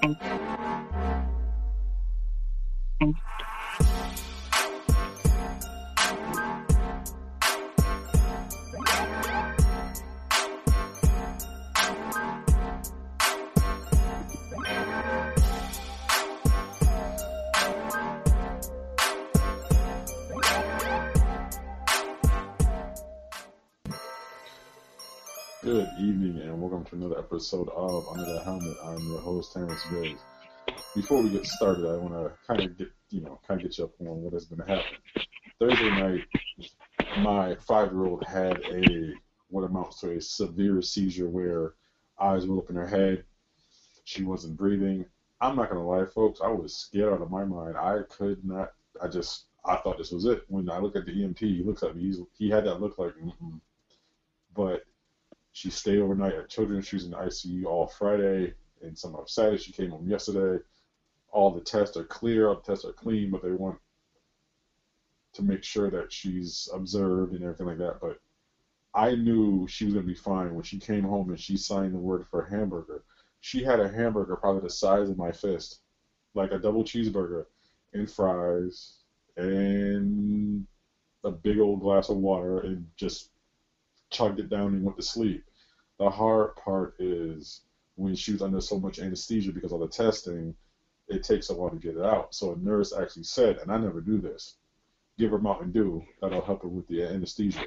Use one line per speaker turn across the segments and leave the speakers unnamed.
Good evening and welcome to another episode of Under the Helmet. I'm your host, Terrence Graves. Before we get started, I want to kind of get you up on what has been happening. Thursday night, my 5-year-old had what amounts to a severe seizure where eyes were up in her head. She wasn't breathing. I'm not going to lie, folks. I was scared out of my mind. I could not. I thought this was it. When I look at the EMT, he looks at me. He had that look like, But she stayed overnight at Children's. She was in the ICU all Friday and some of Saturday. She came home yesterday. All the tests are clear. All the tests are clean, but they want to make sure that she's observed and everything like that. But I knew she was going to be fine when she came home and she signed the word for a hamburger. She had a hamburger probably the size of my fist, like a double cheeseburger and fries and a big old glass of water and just chugged it down and went to sleep. The hard part is when she was under so much anesthesia because of the testing, it takes a while to get it out. So a nurse actually said, and I never do this, give her Mountain Dew. That'll help her with the anesthesia.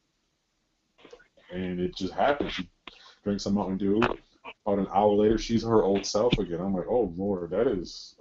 And it just happened. She drank some Mountain Dew. About an hour later, she's her old self again. I'm like, oh, Lord, it is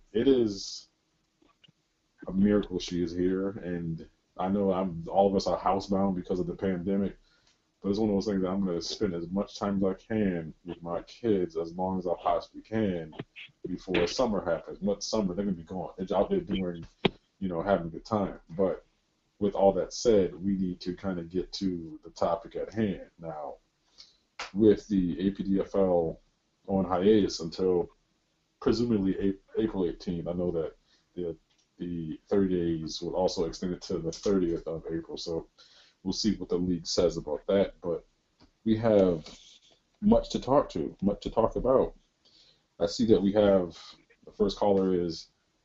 a miracle she is here. And I know all of us are housebound because of the pandemic. But it's one of those things that I'm going to spend as much time as I can with my kids as long as I possibly can before summer happens. What summer, they're going to be gone. They're out there doing, having a good time. But with all that said, we need to kind of get to the topic at hand. Now, with the APDFL on hiatus until presumably April 18th, I know that the 30 days will also extend it to the 30th of April. So we'll see what the league says about that, but we have much to talk about. I see that we have, the first caller is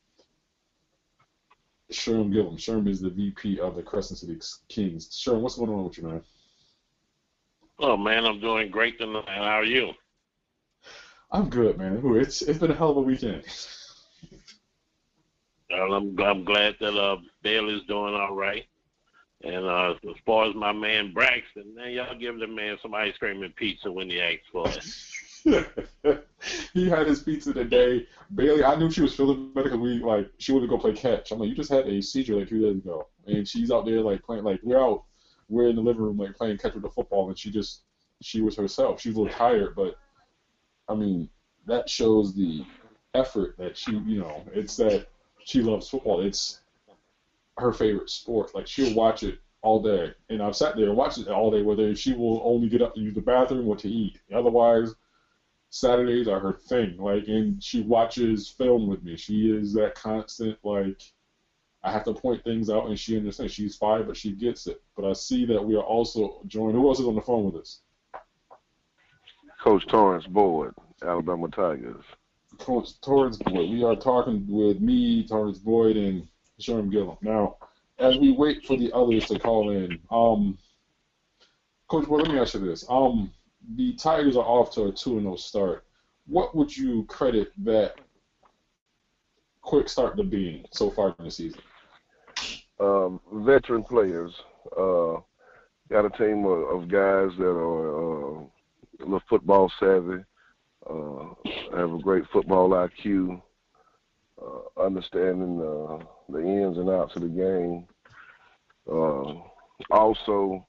Sherm Gillum. Sherm is the VP of the Crescent City Kings. Sherm, what's going on with you, man?
Oh, man, I'm doing great tonight. How are you?
I'm good, man. It's been a hell of a weekend.
Well, I'm glad that Bailey's doing all right. And as far as my man Braxton, man, y'all give the man some ice cream and pizza when he asks for it.
He had his pizza today. Bailey, I knew she was feeling better because she wanted to go play catch. I'm like, you just had a seizure like 2 days ago, and she's out there playing we're in the living room playing catch with the football, and she was herself. She was a little tired, but I mean that shows the effort that it's that she loves football. It's her favorite sport. She'll watch it all day, and I've sat there and watched it all day, whether she will only get up to use the bathroom or to eat. Otherwise, Saturdays are her thing. And she watches film with me. She is that constant, I have to point things out, and she understands. She's 5, but she gets it. But I see that we are also joined. Who else is on the phone with us?
Coach Torrance Boyd, Alabama Tigers.
Coach Torrance Boyd. We are talking with me, Torrance Boyd, and Sherm Gillum. Now, as we wait for the others to call in, Coach Boyd, let me ask you this. The Tigers are off to a 2-0 start. What would you credit that quick start to being so far in the season?
Veteran players. Got a team of guys that are a little football savvy, have a great football IQ, understanding the ins and outs of the game. Also,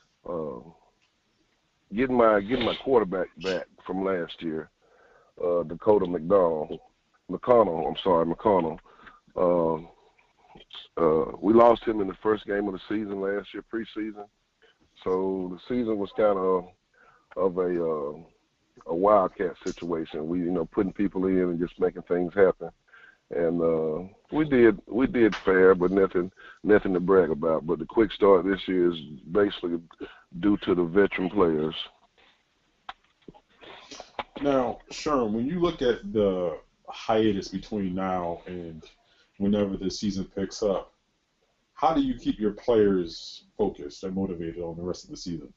getting my quarterback back from last year, Dakota McConnell. We lost him in the first game of the season last year, preseason. So the season was kind of a wildcat situation. We, putting people in and just making things happen. And we did fair, but nothing to brag about. But the quick start this year is basically due to the veteran players.
Now, Sherm, when you look at the hiatus between now and whenever the season picks up, how do you keep your players focused and motivated on the rest of the season?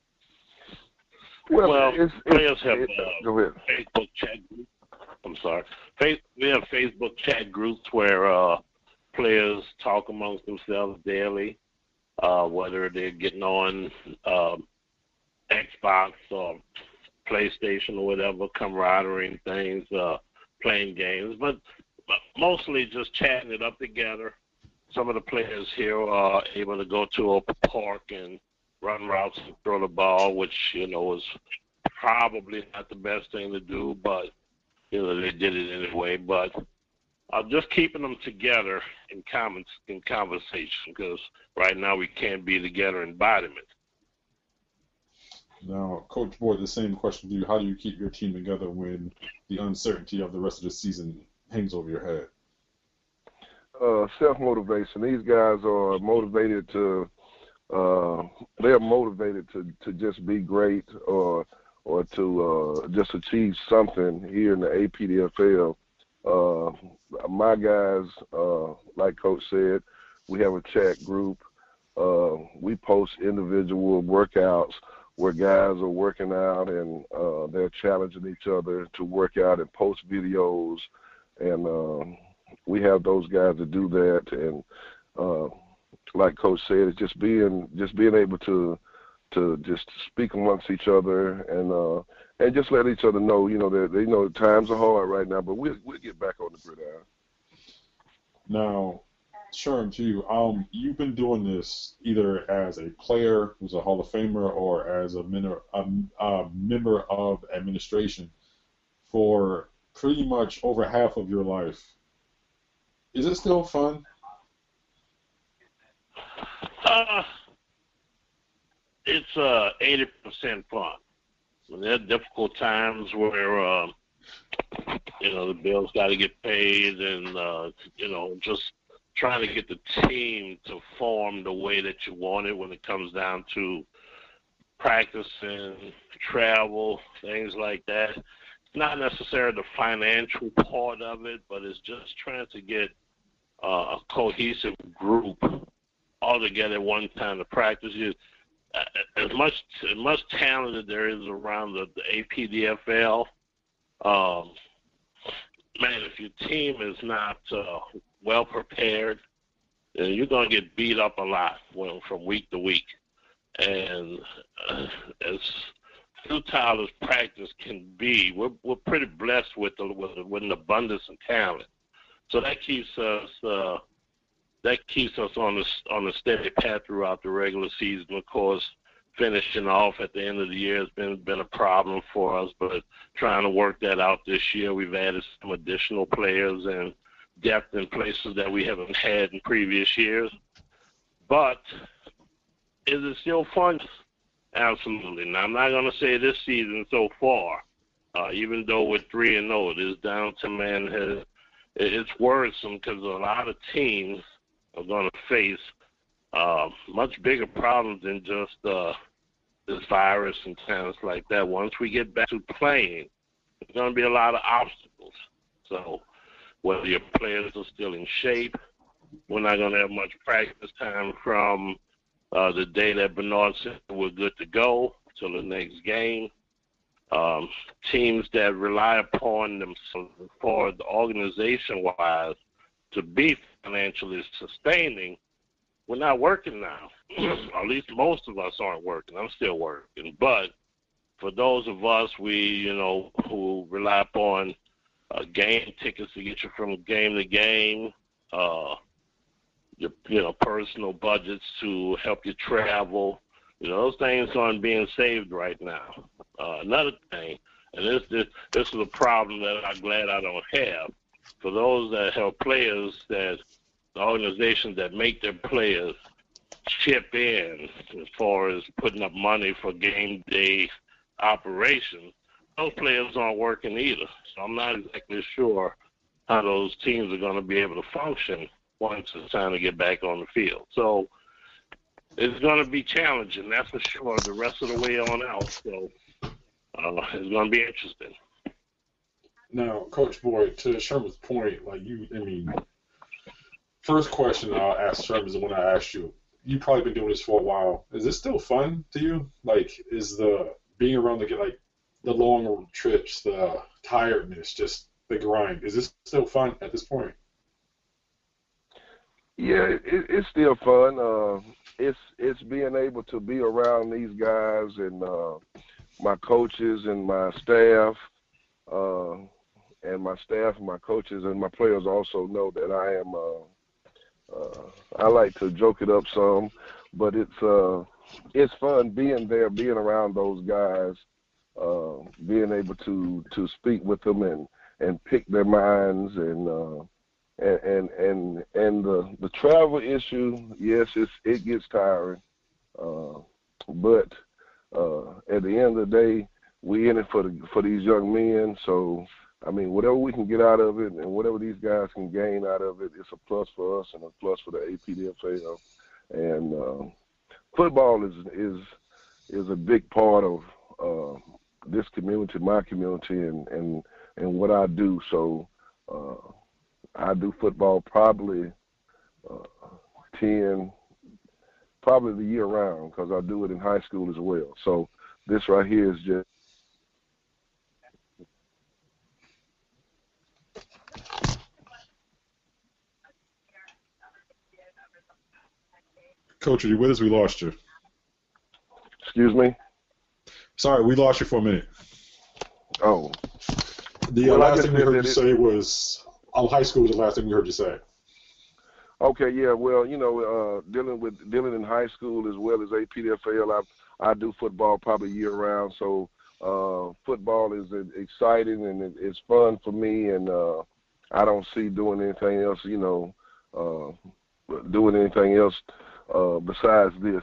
Well, players have
go ahead.
Facebook chat groups. I'm sorry. We have Facebook chat groups where players talk amongst themselves daily, whether they're getting on Xbox or PlayStation or whatever, camaraderie and things, playing games, but mostly just chatting it up together. Some of the players here are able to go to a park and run routes and throw the ball, which, is probably not the best thing to do, but, they did it anyway. But just keeping them together in conversation, because right now we can't be together in embodiment.
Now, Coach Boyd, the same question to you. How do you keep your team together when the uncertainty of the rest of the season hangs over your head?
Self-motivation. These guys are motivated they're motivated to just be great or to just achieve something here in the APDFL. My guys, like Coach said, we have a chat group. We post individual workouts where guys are working out and they're challenging each other to work out and post videos. And we have those guys to do that. And like Coach said, it's just being able to just speak amongst each other and just let each other know, that times are hard right now, but we'll get back on the gridiron.
Now, Sherm, to you, you've been doing this either as a player who's a Hall of Famer or as a member of administration for pretty much over half of your life. Is it still fun?
It's 80% fun. There are difficult times where the bills got to get paid, and just trying to get the team to form the way that you want it when it comes down to practicing, travel, things like that. It's not necessarily the financial part of it, but it's just trying to get a cohesive group all together at one time to practice. As much talent as there is around the APDFL, man, if your team is not well prepared, then you're going to get beat up a lot from week to week. And as futile as practice can be, we're pretty blessed with an abundance of talent. So that keeps us on the steady path throughout the regular season. Of course, finishing off at the end of the year has been a problem for us, but trying to work that out this year. We've added some additional players and depth in places that we haven't had in previous years. But is it still fun? Absolutely. Now, I'm not going to say this season so far, even though we're 3-0, it is down to, it's worrisome because a lot of teams are going to face much bigger problems than just this virus and things like that. Once we get back to playing, there's going to be a lot of obstacles. So whether your players are still in shape, we're not going to have much practice time from the day that Bernard said we're good to go till the next game. Teams that rely upon themselves as far as organization-wise to be financially sustaining, we're not working now. Or at least most of us aren't working. I'm still working. But for those of us, who rely upon game tickets to get you from game to game, your personal budgets to help you travel, those things aren't being saved right now. Another thing, and this is a problem that I'm glad I don't have. For those that have players, that the organizations that make their players chip in as far as putting up money for game day operations, those players aren't working either. So I'm not exactly sure how those teams are going to be able to function once it's time to get back on the field. So it's going to be challenging, that's for sure, the rest of the way on out. So it's going to be interesting.
Now, Coach Boyd, to Sherman's point, first question I'll ask Sherman is the one I asked you. You've probably been doing this for a while. Is this still fun to you? Like, is the being around the long trips, the tiredness, just the grind, is this still fun at this point?
Yeah, it's still fun. It's being able to be around these guys and my coaches and my staff, and my coaches and my players also know that I am. I like to joke it up some, but it's fun being there, being around those guys, being able to speak with them and pick their minds and the travel issue. Yes, it gets tiring, but at the end of the day, we in it for these young men. So I mean, whatever we can get out of it and whatever these guys can gain out of it, it's a plus for us and a plus for the APDFL. And football is a big part of this community, my community, and what I do. So I do football probably the year round because I do it in high school as well. So this right here is just.
Coach, are you with us? We lost you.
Excuse me?
Sorry, we lost you for a minute.
Oh.
The last thing we heard you say was high school was the last thing we heard you say.
Okay, yeah. Well, dealing in high school as well as APDFL, I do football probably year round. So football is exciting and it's fun for me, and I don't see doing anything else. Doing anything else besides this.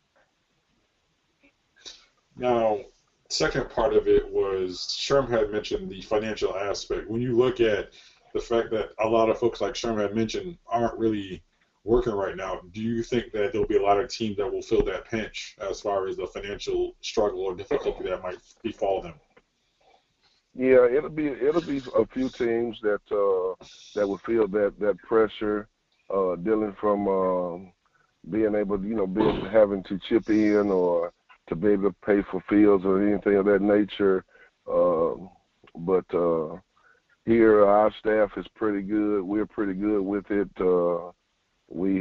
Now, second part of it was Sherm had mentioned the financial aspect. When you look at the fact that a lot of folks like Sherm had mentioned aren't really working right now, do you think that there'll be a lot of teams that will feel that pinch as far as the financial struggle or difficulty that might befall them?
Yeah, it'll be a few teams that will feel that pressure, dealing from being able to, having to chip in or to be able to pay for fields or anything of that nature. But here our staff is pretty good. We're pretty good with it. We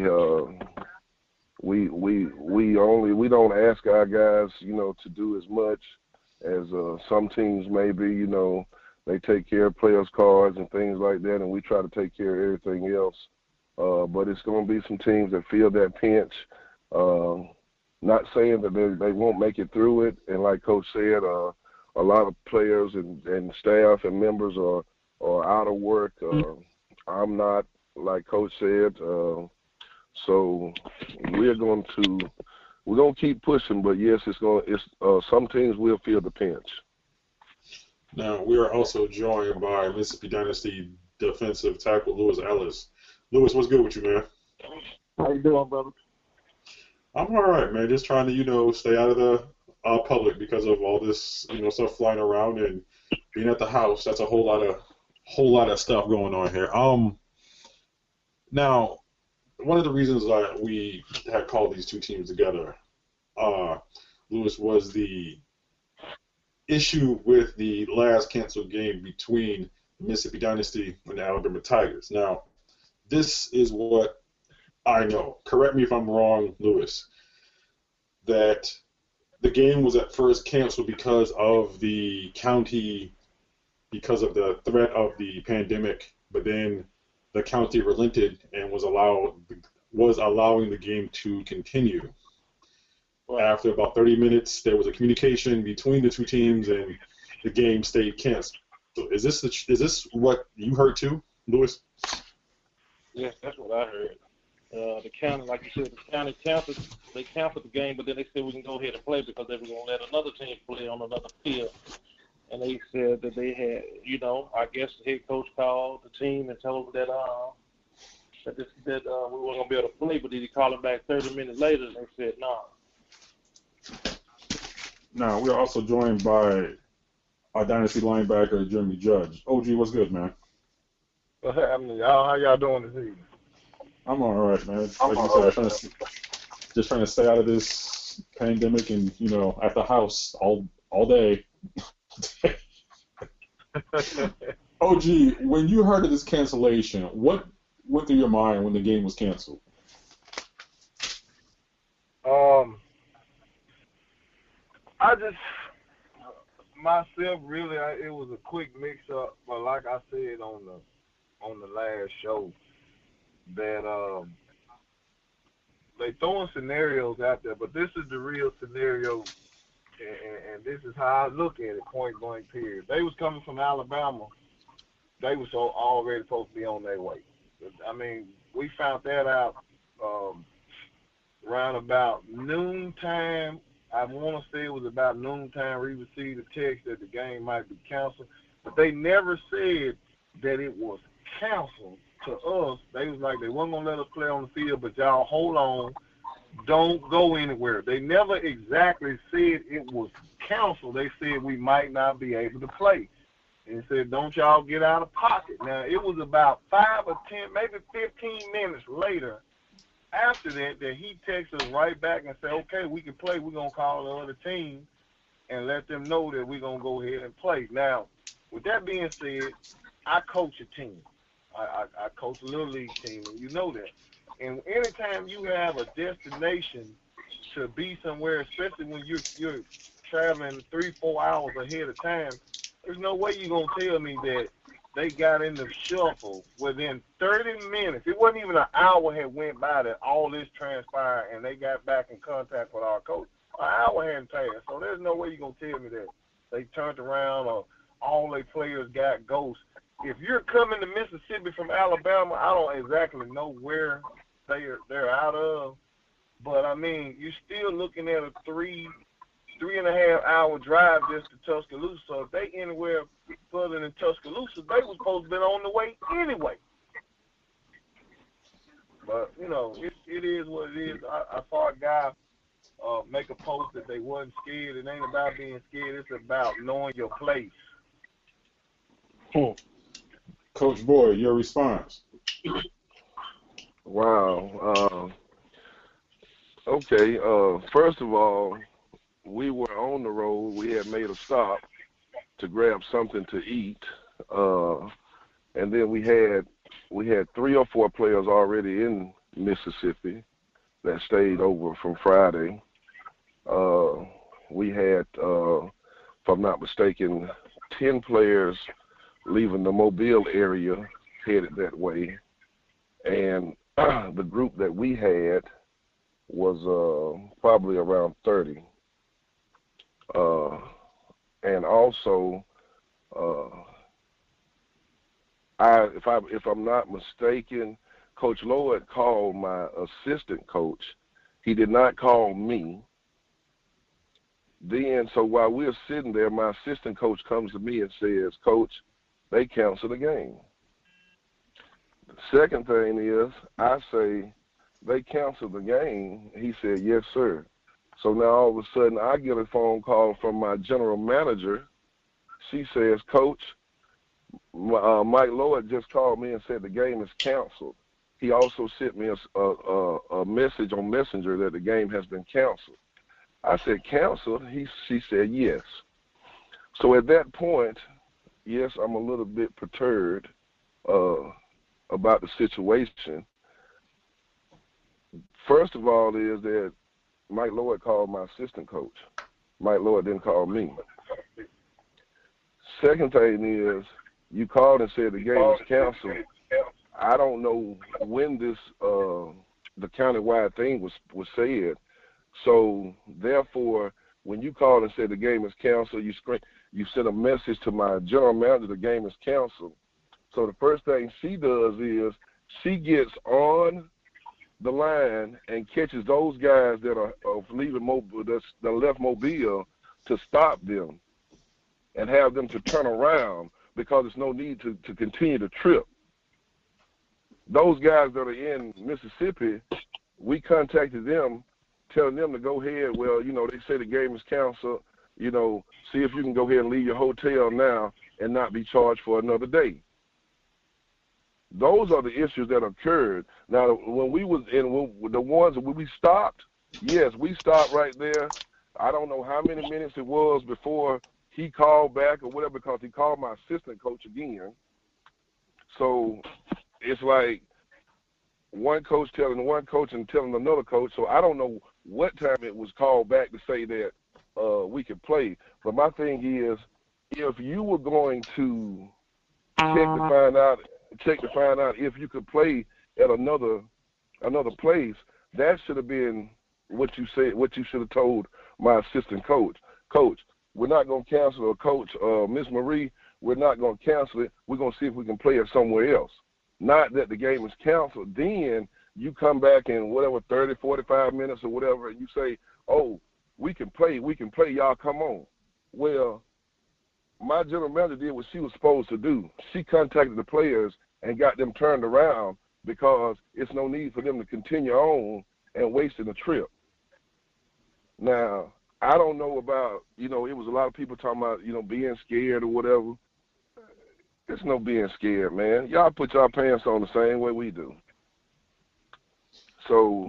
don't ask our guys, to do as much as some teams maybe. They take care of players' cards and things like that, and we try to take care of everything else. But it's going to be some teams that feel that pinch. Not saying that they won't make it through it. And like Coach said, a lot of players and staff and members are out of work. I'm not, like Coach said. So we're going to keep pushing. But yes, some teams will feel the pinch.
Now we are also joined by Mississippi Dynasty defensive tackle Lewis Ellis. Lewis, what's good with you, man?
How you doing, brother?
I'm all right, man. Just trying to, stay out of the public because of all this, stuff flying around and being at the house. That's a whole lot of stuff going on here. Now, one of the reasons that we had called these two teams together, Lewis, was the issue with the last canceled game between the Mississippi Dynasty and the Alabama Tigers. Now, this is what I know. Correct me if I'm wrong, Lewis, that the game was at first canceled because of the county, because of the threat of the pandemic, but then the county relented and was allowing the game to continue. After about 30 minutes, there was a communication between the two teams, and the game stayed canceled. So is this what you heard too, Lewis?
Yes, that's what I heard. The county, like you said, the county canceled the game, but then they said we can go ahead and play because they were going to let another team play on another field. And they said that they had, I guess the head coach called the team and told them that we weren't going to be able to play, but then he called them back 30 minutes later and they said no.
Now, we are also joined by our dynasty linebacker, Jeremy Judge. OG, what's good, man?
What's happening, y'all? How y'all doing this evening?
I'm all right, man. Like you said, just trying to stay out of this pandemic and, at the house all day. OG, when you heard of this cancellation, what went through your mind when the game was canceled?
I just myself really, it was a quick mix-up, but like I said on the last show, that they throwing scenarios out there, but this is the real scenario, and this is how I look at it, point blank period. They was coming from Alabama. They was already supposed to be on their way. I mean, we found that out around about noontime. I want to say it was about noontime. We received a text that the game might be canceled, but they never said that it was canceled to us. They was like, they weren't going to let us play on the field, but y'all hold on. Don't go anywhere. They never exactly said it was canceled. They said we might not be able to play. And said, don't y'all get out of pocket. Now, it was about 5 or 10, maybe 15 minutes later after that he texted us right back and said, okay, we can play. We're going to call the other team and let them know that we're going to go ahead and play. Now, with that being said, I coach a team. I coach a little league team, and you know that. And anytime you have a destination to be somewhere, especially when you're traveling 3-4 hours ahead of time, there's no way you're going to tell me that they got in the shuffle within 30 minutes. It wasn't even an hour had went by that all this transpired, and they got back in contact with our coach. An hour hadn't passed, so there's no way you're going to tell me that they turned around or all their players got ghosts. If you're coming to Mississippi from Alabama, I don't exactly know where they're out of, but, I mean, you're still looking at a 3.5 hour drive just to Tuscaloosa. So if they anywhere further than Tuscaloosa, they were supposed to be on the way anyway. But, it is what it is. I saw a guy make a post that they wasn't scared. It ain't about being scared. It's about knowing your place.
Coach Boyd, your response.
Wow. Okay. First of all, we were on the road. We had made a stop to grab something to eat, and then we had 3 or 4 players already in Mississippi that stayed over from Friday. We had, if I'm not mistaken, 10 players leaving the Mobile area headed that way, and the group that we had was probably around 30. And also, if I'm not mistaken, Coach Lloyd called my assistant coach. He did not call me. Then, so while we're sitting there, my assistant coach comes to me and says, Coach, they canceled the game. The second thing is, I say, they canceled the game. He said, yes, sir. So now all of a sudden I get a phone call from my general manager. She says, Coach, Mike Lloyd just called me and said the game is canceled. He also sent me a message on Messenger that the game has been canceled. I said, canceled? She said, yes. So at that point, yes, I'm a little bit perturbed about the situation. First of all is that Mike Lloyd called my assistant coach. Mike Lloyd didn't call me. Second thing is, you called and said the game is canceled. I don't know when this the countywide thing was said. So therefore, when you called and said the game is canceled, you sent a message to my general manager, the game is canceled. So the first thing she does is she gets on the line and catches those guys that are leaving Mobile, that left Mobile, to stop them and have them to turn around because there's no need to continue the trip. Those guys that are in Mississippi, we contacted them, telling them to go ahead. Well, they say the game is canceled. see if you can go ahead and leave your hotel now and not be charged for another day. Those are the issues that occurred. Now, when we was the ones when we stopped, yes, we stopped right there. I don't know how many minutes it was before he called back or whatever, because he called my assistant coach again. So it's like one coach telling one coach and telling another coach. So I don't know what time it was called back to say that we could play. But my thing is, if you were going to check to find out if you could play at another place, that should have been what you said. What you should have told my assistant coach. Coach, we're not going to cancel, or Coach Miss Marie, we're not going to cancel it. We're going to see if we can play it somewhere else. Not that the game is canceled. Then you come back in whatever 30, 45 minutes or whatever, and you say, "Oh, we can play. Y'all come on." Well, my general manager did what she was supposed to do. She contacted the players and got them turned around, because it's no need for them to continue on and wasting a trip. Now, I don't know about, it was a lot of people talking about, being scared or whatever. There's no being scared, man. Y'all put y'all pants on the same way we do. So,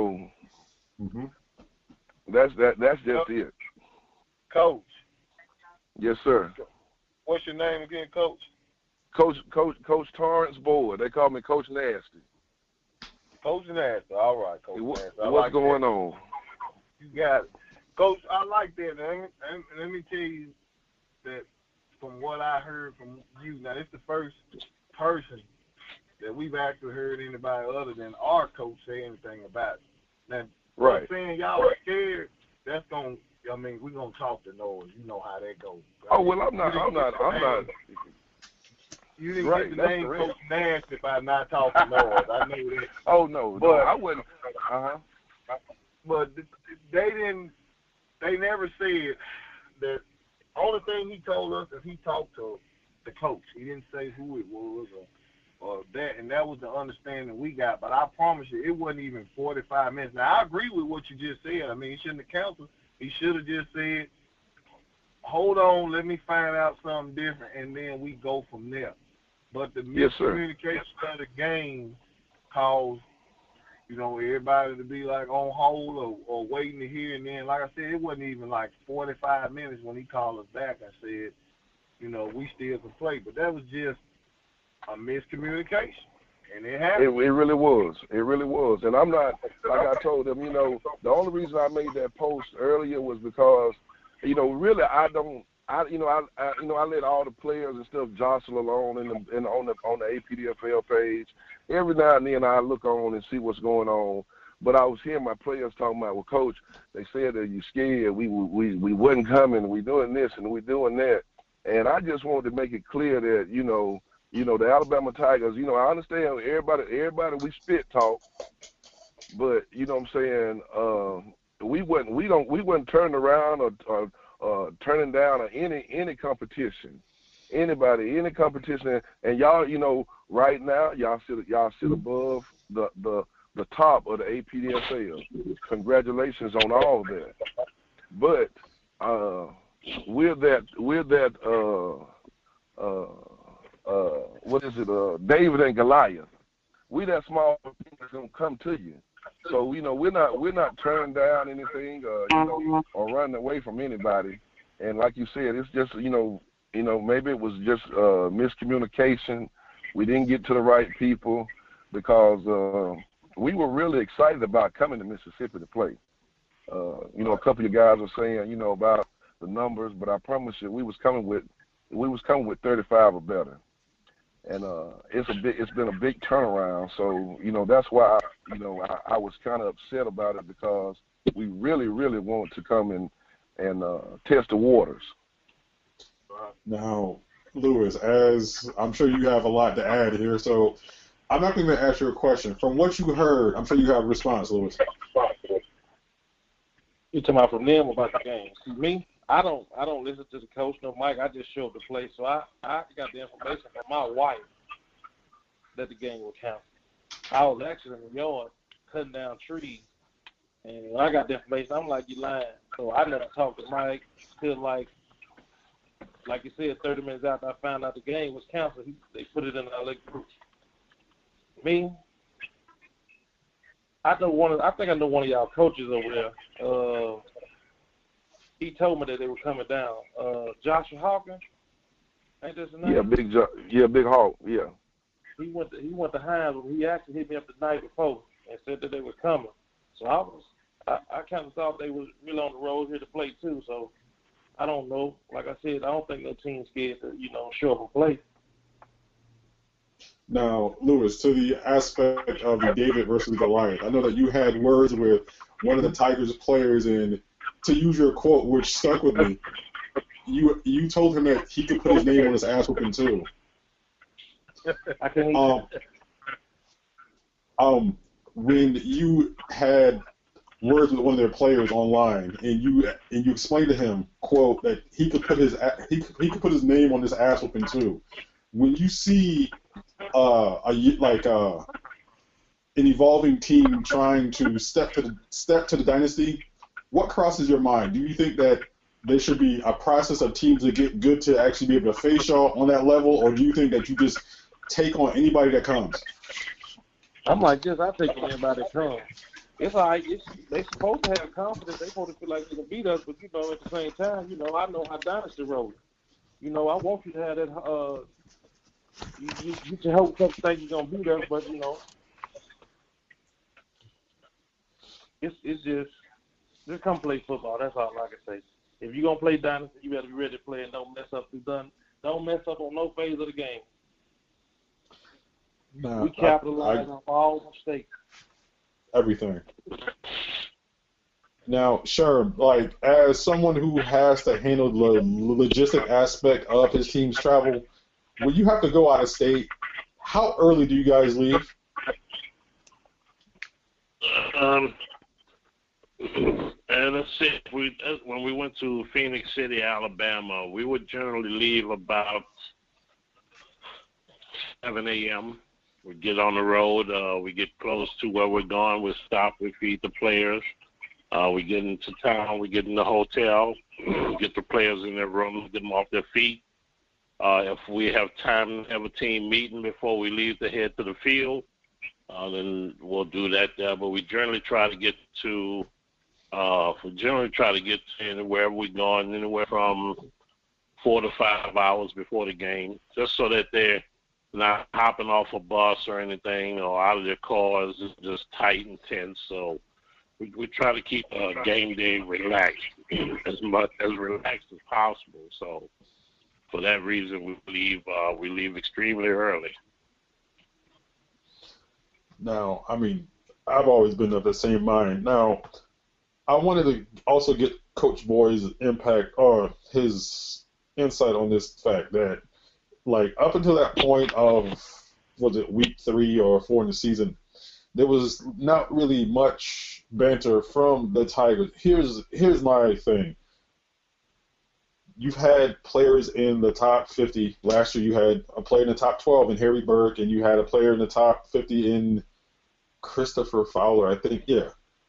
that's just it.
Coach.
Yes, sir.
What's your name again, Coach?
Coach Torrance Boyd. They call me Coach Nasty.
Coach Nasty. All right, Coach Nasty.
What's going on?
You got it. Coach, I like that. Let me tell you that from what I heard from you, now it's the first person that we've actually heard anybody other than our coach say anything about it. Now,
right.
Saying y'all are scared, that's going to, we're going to talk to Noah. You know how that goes.
Oh, well, I'm not.
You didn't
right,
get the name Coach Nasty by not talking to Noah. I know that.
Oh, no, I wouldn't.
But they never said that. Only thing he told us is he talked to the coach. He didn't say who it was or that, and that was the understanding we got. But I promise you, it wasn't even 45 minutes. Now, I agree with what you just said. He shouldn't have canceled. He should have just said, hold on, let me find out something different, and then we go from there. But the miscommunication of the game caused, everybody to be like on hold or waiting to hear. And then, like I said, it wasn't even like 45 minutes when he called us back and said, we still can play. But that was just a miscommunication. And it happened.
It really was. It really was. And I'm not, like I told them, the only reason I made that post earlier was because, really I let all the players and stuff jostle along on the APDFL page. Every now and then I look on and see what's going on. But I was hearing my players talking about, well, Coach, they said that you scared. We wasn't coming. We doing this and we doing that. And I just wanted to make it clear that, the Alabama Tigers, I understand everybody we spit talk, but we wasn't turning around or turning down any competition, any competition. And y'all, right now y'all sit above the top of the APDFL. Congratulations on all that. But we're that what is it? David and Goliath. We that small that's gonna come to you. So we're not turning down anything, or running away from anybody. And like you said, it's just maybe it was just miscommunication. We didn't get to the right people because we were really excited about coming to Mississippi to play. A couple of guys were saying about the numbers, but I promise you we was coming with 35 or better. And it's been a big turnaround. So that's why I was kind of upset about it, because we really wanted to come and test the waters.
Now, Lewis, as I'm sure you have a lot to add here, so I'm not going to ask you a question. From what you heard, I'm sure you have a response, Lewis.
You're talking about from them about the game. Me, I don't listen to the coach, no Mike. I just show up to play. So I got the information from my wife that the game was canceled. I was actually in the yard cutting down trees And when I got the information, I'm like, you lying. So I never talked to Mike till like you said, 30 minutes after I found out the game was canceled. They put it in the LA group. Me, I think I know one of y'all coaches over there. He told me that they were coming down. Joshua Hawkins, ain't this his name?
Big Hawk, yeah.
He went to Hines. He actually hit me up the night before and said that they were coming. So I kind of thought they was really on the road here to play too. So I don't know. Like I said, I don't think no team's scared to show up and play.
Now, Lewis, to the aspect of the David versus Goliath, I know that you had words with one of the Tigers players, and to use your quote, which stuck with me, you told him that he could put his name on his ass whooping too.
I can.
When you had words with one of their players online, and you explained to him, quote, that he could put his name on his ass whooping too. When you see an evolving team trying to step to the dynasty, what crosses your mind? Do you think that there should be a process of teams that get good to actually be able to face y'all on that level, or do you think that you just take on anybody that comes?
I'm like this. I take on anybody that comes. It's all right. They supposed to have confidence. They supposed to feel like they can beat us, but at the same time, I know how dynasty rolls. I want you to have that. You can hope some think you're gonna beat us, but it's just come play football. That's all I can say. If you're gonna play dynasty, you better be ready to play and don't mess up Don't mess up on no phase of the game.
No,
we capitalize on all mistakes.
Everything. Now, sure, like as someone who has to handle the logistic aspect of his team's travel, when you have to go out of state, how early do you guys leave?
And let's see, when we went to Phoenix City, Alabama, we would generally leave about 7 a.m. We get on the road. We get close to where we're going. We stop. We feed the players. We get into town. We get in the hotel. We get the players in their rooms, get them off their feet. If we have time to have a team meeting before we leave to head to the field, then we'll do that there. But we generally try to get to wherever we're going, anywhere from 4 to 5 hours before the game, just so that they're not hopping off a bus or anything or out of their cars. It's just tight and tense. So we try to keep game day relaxed, as relaxed as possible. So for that reason, we leave extremely early.
Now, I mean, I've always been of the same mind. Now, I wanted to also get Coach Boyd's impact or his insight on this fact that, like, up until that point of, was it week 3 or 4 in the season, there was not really much banter from the Tigers. Here's my thing. You've had players in the top 50. Last year you had a player in the top 12 in Harry Burke, and you had a player in the top 50 in Christopher Fowler, I think. Yeah.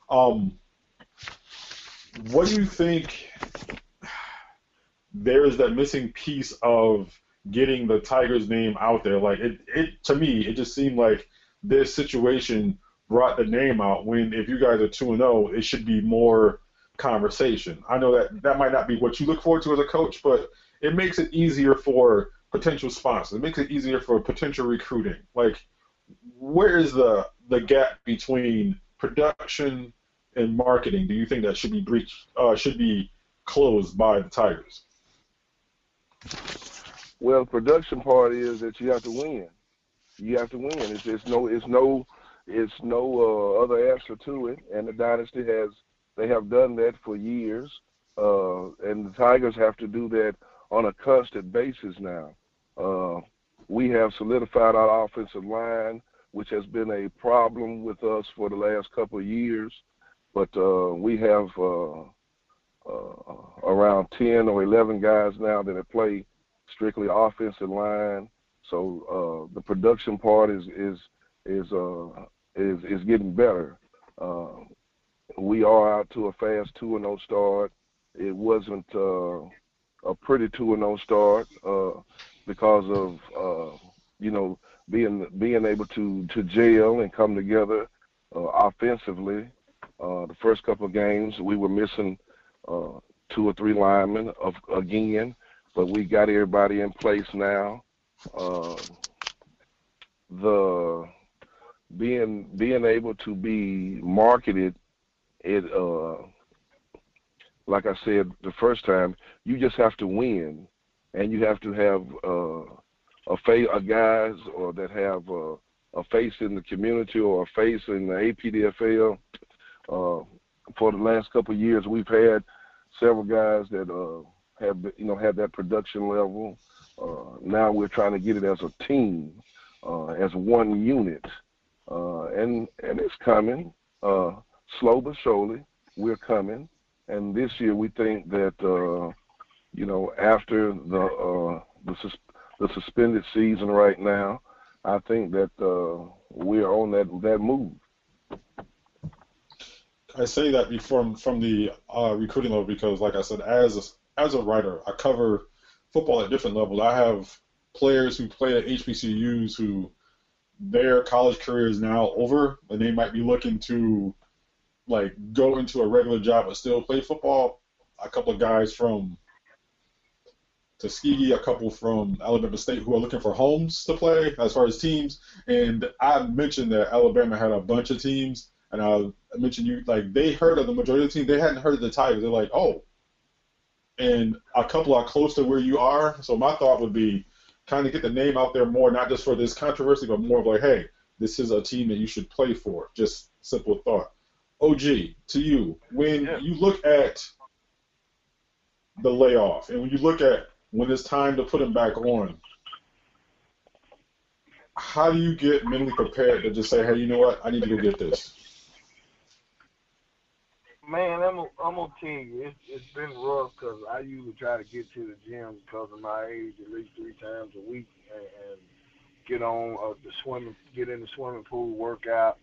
What do you think there is that missing piece of getting the Tigers name out there? Like it to me, it just seemed like this situation brought the name out when if you guys are 2-0, it should be more conversation. I know that might not be what you look forward to as a coach, but it makes it easier for potential sponsors. It makes it easier for potential recruiting. Like, where is the gap between production and marketing? Do you think that should be closed by the Tigers?
Well, the production part is that you have to win. You have to win. It's no other answer to it. And the dynasty they have done that for years, and the Tigers have to do that on a constant basis now. We have solidified our offensive line, which has been a problem with us for the last couple of years. But we have around 10 or 11 guys now that play strictly offensive line. So the production part is getting better. we are out to a fast 2-0 start. It wasn't a pretty 2-0 start because of being able to gel and come together offensively. The first couple of games we were missing 2 or 3 linemen again, but we got everybody in place now. The being able to be marketed, it like I said the first time, you just have to win, and you have to have a guys or that have a face in the community or a face in the APDFL. For the last couple of years, we've had several guys that have that production level. Now we're trying to get it as a team, as one unit, and it's coming slow but surely. We're coming, and this year we think that after the suspended season right now, I think that we're on that move.
I say that from the recruiting level because, like I said, as a writer, I cover football at different levels. I have players who play at HBCUs who their college career is now over, and they might be looking to go into a regular job but still play football. A couple of guys from Tuskegee, a couple from Alabama State who are looking for homes to play as far as teams. And I mentioned that Alabama had a bunch of teams, and I mentioned they heard of the majority of the teams. They hadn't heard of the Tigers. They're like, oh. And a couple are close to where you are. So my thought would be kind of get the name out there more, not just for this controversy, but more of hey, this is a team that you should play for. Just simple thought. OG, to you, when you look at the layoff and when you look at when it's time to put him back on, how do you get mentally prepared to just say, hey, you know what, I need to go get this?
Man, I'm gonna tell you, it's been rough because I usually try to get to the gym because of my age at least 3 times a week and get on get in the swimming pool, work out.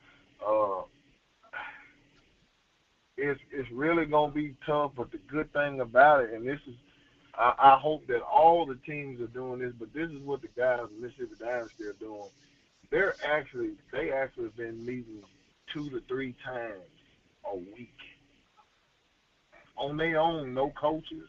It's really gonna be tough, but the good thing about it, and this is, I hope that all the teams are doing this, but this is what the guys in Mississippi Dynasty are doing. They actually have been meeting 2 to 3 times a week on their own, no coaches,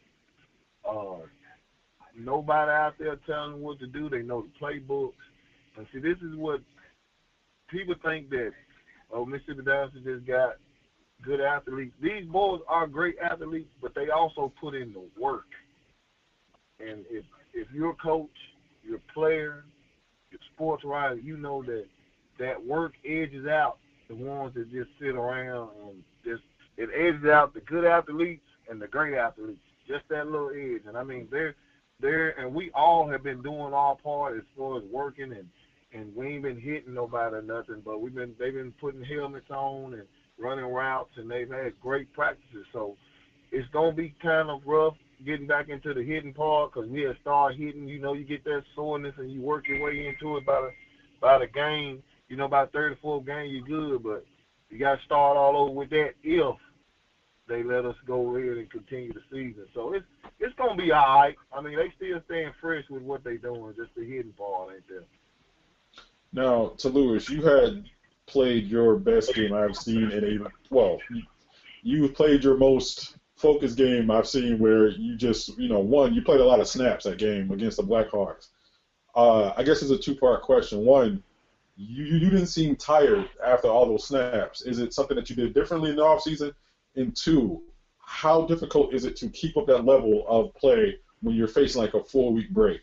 nobody out there telling them what to do. They know the playbooks. And see, this is what people think that, Mississippi Dynasty just got good athletes. These boys are great athletes, but they also put in the work. And if you're a coach, you're a player, you're a sports writer, you know that work edges out the ones that just sit around and it edges out the good athletes and the great athletes. Just that little edge. And I mean, and we all have been doing our part as far as working, and we ain't been hitting nobody or nothing, but they've been putting helmets on and running routes, and they've had great practices. So it's going to be kind of rough getting back into the hitting part because we had start hitting, you get that soreness and you work your way into it by the game. By the third or fourth game, you're good, but you got to start all over with that if they let us go ahead and continue the season. So it's going to be all right. I mean, they still staying fresh with what they doing, just the hitting part ain't there.
Now, to Lewis, you had played your best game I've seen you played your most focused game I've seen where you just, you played a lot of snaps that game against the Blackhawks. I guess it's a 2-part question. One, you didn't seem tired after all those snaps. Is it something that you did differently in the offseason? And 2, how difficult is it to keep up that level of play when you're facing a 4-week break?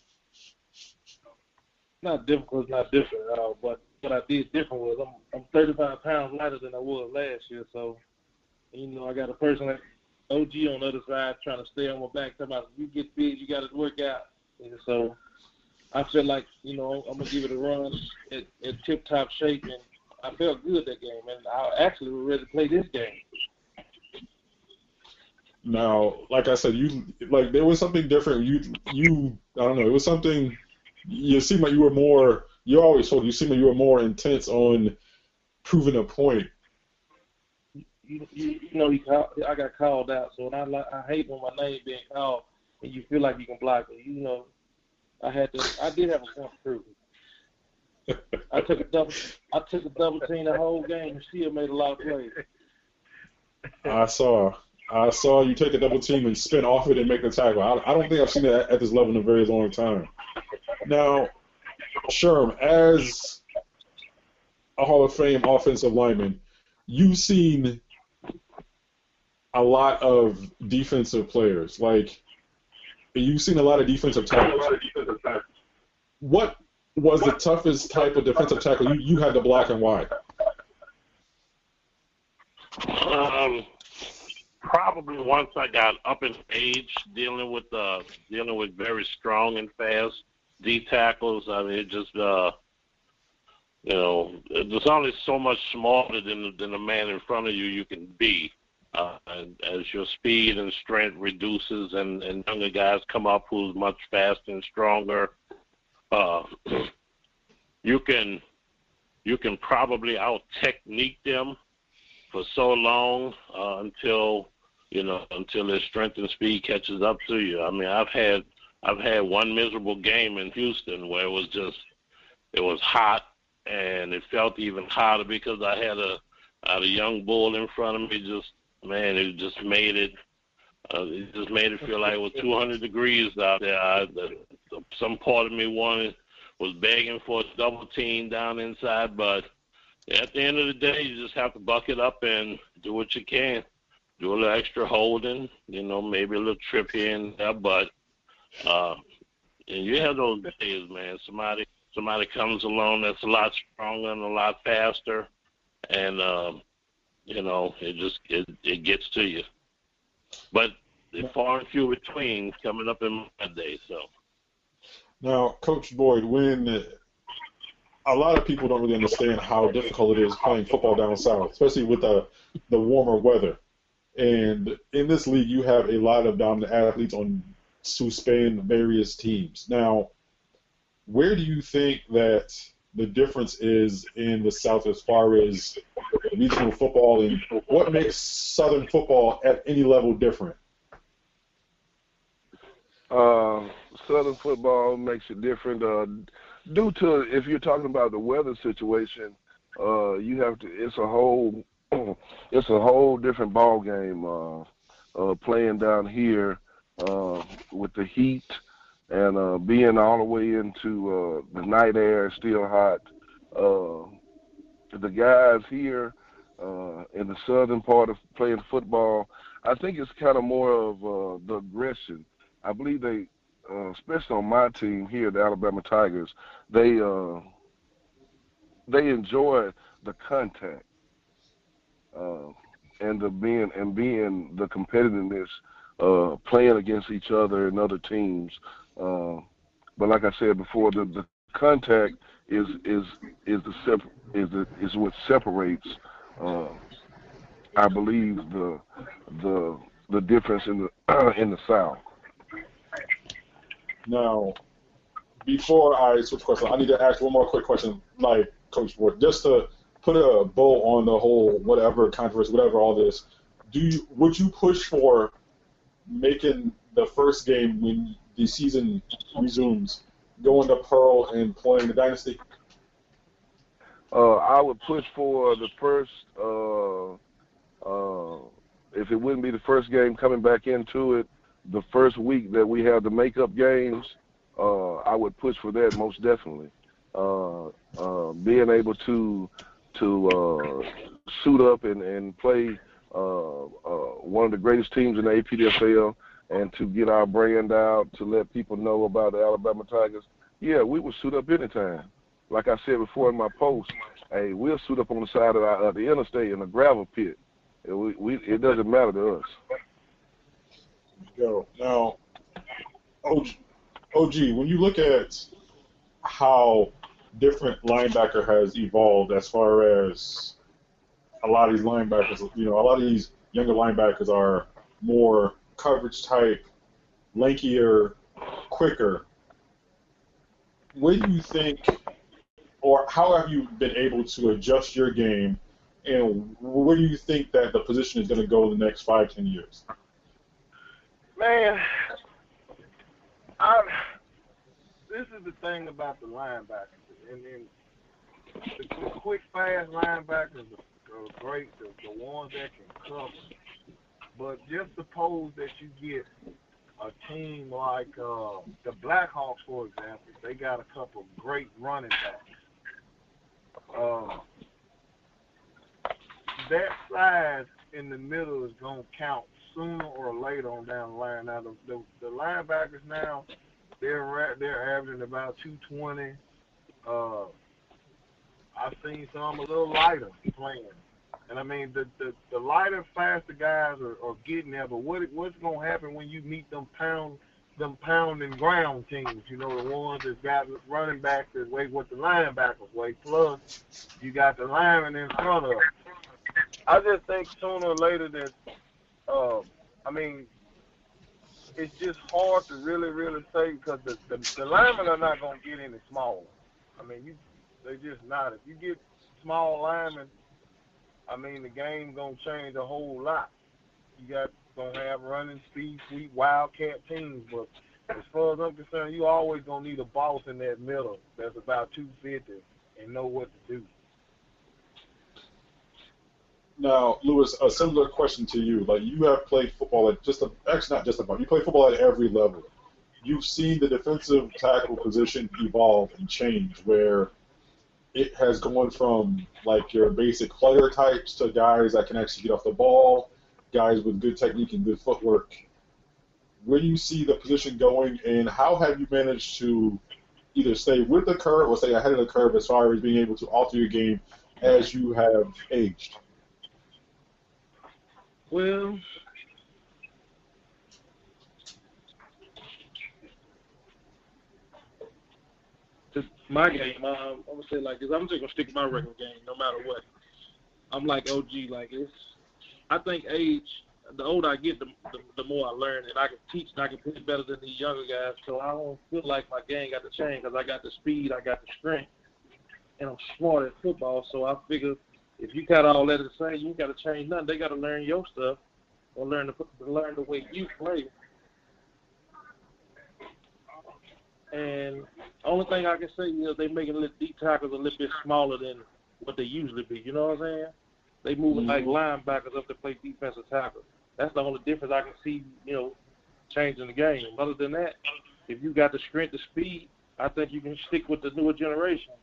Not difficult, it's not different at all, but what I did different was I'm 35 pounds lighter than I was last year, so I got a person like OG on the other side trying to stay on my back, talking about you get big, you got to work out. And so I feel like I'm gonna give it a run at tip-top shape, and I felt good that game, and I actually was ready to play this game.
Now, like I said, there was something different. I don't know. It was something. You seemed like you were more. You always told you seemed like you were more intense on proving a point.
I got called out. So I hate when my name being called and you feel like you can block it. I did have a point to prove it. I took a double team the whole game and still made a lot of plays.
I saw you take a double team and spin off it and make the tackle. I don't think I've seen that at this level in a very long time. Now, Sherm, as a Hall of Fame offensive lineman, you've seen a lot of defensive players. Like, you've seen a lot of defensive tackles. What was the toughest type of defensive tackle you had to block and why?
Probably once I got up in age, dealing with very strong and fast D tackles. I mean, it just there's only so much smaller than the man in front of you can be. And as your speed and strength reduces and younger guys come up who's much faster and stronger, you can probably out-technique them for so long until their strength and speed catches up to you. I mean, I've had one miserable game in Houston where it was hot and it felt even hotter because I had a young bull in front of me. It just made it feel like it was 200 degrees out there. Some part of me was begging for a double team down inside, but at the end of the day, you just have to buck it up and do what you can. Do a little extra holding, maybe a little trip here and there, but and you have those days, man. Somebody comes along that's a lot stronger and a lot faster, and it gets to you. But they're far and few between coming up in my day. So
now, Coach Boyd, when a lot of people don't really understand how difficult it is playing football down south, especially with the warmer weather. And in this league, you have a lot of dominant athletes who span various teams. Now, where do you think that the difference is in the South as far as regional football, and what makes Southern football at any level different?
Southern football makes it different due to, if you're talking about the weather situation, it's a whole different ball game playing down here with the heat and being all the way into the night air, still hot. The guys here in the southern part of playing football, I think it's kind of more of the aggression. I believe they, especially on my team here, the Alabama Tigers, they enjoy the contact and being the competitiveness, playing against each other and other teams. But like I said before, the contact is what separates, I believe, the difference in the South.
Now, before I switch questions, I need to ask one more quick question, like Coach Boyd, just to put a bow on the whole whatever controversy, whatever all this. Would you push for making the first game when the season resumes, going to Pearl and playing the Dynasty?
I would push for the first. If it wouldn't be the first game coming back into it, the first week that we have the makeup games, I would push for that most definitely. Being able to suit up and play one of the greatest teams in the APDFL and to get our brand out, to let people know about the Alabama Tigers, yeah, we would suit up anytime. Like I said before in my post, hey, we'll suit up on the side of the interstate in a gravel pit. It doesn't matter to us.
Go. Now, OG, when you look at how different linebacker has evolved as far as a lot of these linebackers, a lot of these younger linebackers are more coverage type, lankier, quicker. Where do you think, or how have you been able to adjust your game and where do you think that the position is going to go in the next 5-10 years?
Man, this is the thing about the linebackers, and the quick, fast linebackers are great, the ones that can cover. But just suppose that you get a team like the Blackhawks, for example. They got a couple of great running backs. That size in the middle is going to count sooner or later on down the line. Now, the linebackers now, they're averaging about 220. I've seen some a little lighter playing. And, I mean, the lighter, faster guys are getting there. But what's going to happen when you meet them pound and ground teams? You know, the ones that got running backs that weigh what the linebackers weigh. Plus, you got the linemen in front of them. I just think sooner or later that, I mean, it's just hard to really say because the linemen are not going to get any smaller. I mean, they're just not. If you get small linemen, I mean, the game going to change a whole lot. You going to have running, speed, sweet, wildcat teams. But as far as I'm concerned, you always going to need a boss in that middle that's about 250 and know what to do.
Now, Lewis, a similar question to you. Like, you have played football at you play football at every level. You've seen the defensive tackle position evolve and change, where it has gone from, like, your basic player types to guys that can actually get off the ball, guys with good technique and good footwork. Where do you see the position going, and how have you managed to either stay with the curve or stay ahead of the curve as far as being able to alter your game as you have aged?
Well, my game, I'm gonna say like this. I'm just gonna stick to my regular game, no matter what. I'm like OG, like I think age. The older I get, the more I learn, and I can teach and I can play better than these younger guys. So I don't feel like my game got to change because I got the speed, I got the strength, and I'm smart at football. So I figure if you got all that the same, you ain't got to change nothing. They got to learn your stuff or learn the way you play. And the only thing I can say is they making these tackles a little bit smaller than what they usually be. You know what I'm saying? They moving like linebackers up to play defensive tackle. That's the only difference I can see, changing the game. Other than that, if you got the strength, the speed, I think you can stick with the newer generation.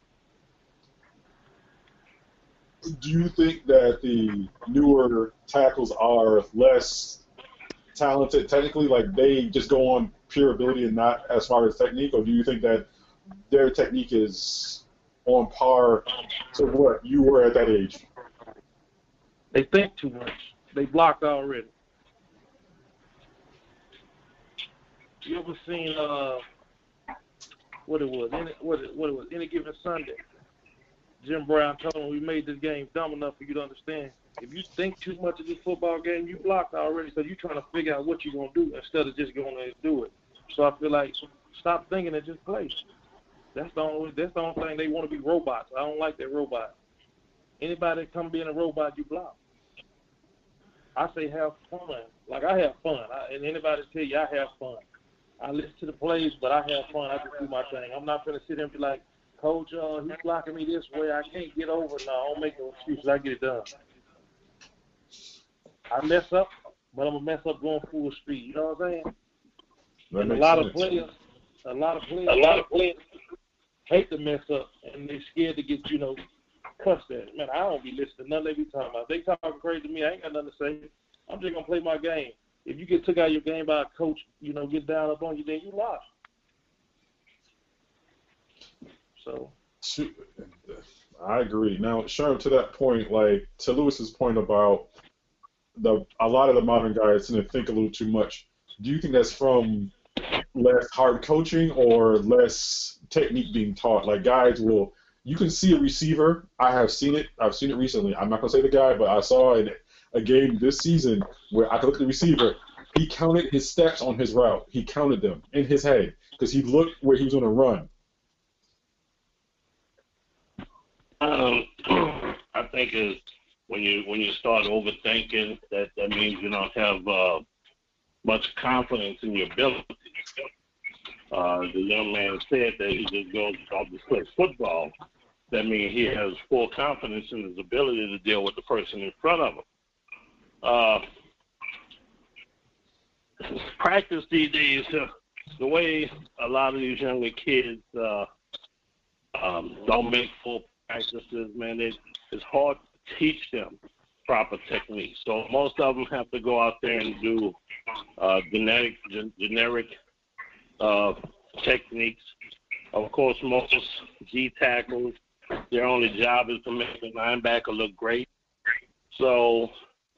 Do you think that the newer tackles are less talented technically, like they just go on pure ability and not as far as technique, or do you think that their technique is on par to what you were at that age?
They think too much. They blocked already. You ever seen what it was? Any Given Sunday. Jim Brown told him we made this game dumb enough for you to understand. If you think too much of this football game, you blocked already, so you're trying to figure out what you're going to do instead of just going to do it. So I feel like stop thinking and just play. That's the only thing. They want to be robots. I don't like that robot. Anybody that come being a robot, you block. I say have fun. Like I have fun. And anybody tell you I have fun. I listen to the plays, but I have fun. I just do my thing. I'm not going to sit there and be like, Coach, he's blocking me this way. I can't get over it. No, I don't make no excuses. I get it done. I mess up, but I'm going to mess up going full speed. You know what I'm saying? And a lot of players hate to mess up, and they're scared to get, cussed at. Man, I don't be listening to nothing they be talking about. They talking crazy to me. I ain't got nothing to say. I'm just going to play my game. If you get took out of your game by a coach, get down up on you, then you lost. So
I agree. Now, Sherm, to that point, like to Lewis's point about a lot of the modern guys tend to think a little too much. Do you think that's from less hard coaching or less technique being taught? Like guys you can see a receiver. I have seen it. I've seen it recently. I'm not gonna say the guy, but I saw in a game this season where I could look at the receiver. He counted his steps on his route. He counted them in his head because he looked where he was going to run.
I think when you start overthinking, that means you don't have much confidence in your ability. The young man said that he just goes off to play football. That means he has full confidence in his ability to deal with the person in front of him. Practice these days, the way a lot of these younger kids don't make full practices, man, it's hard to teach them proper techniques. So most of them have to go out there and do generic techniques. Of course, most G tackles, their only job is to make the linebacker look great. So,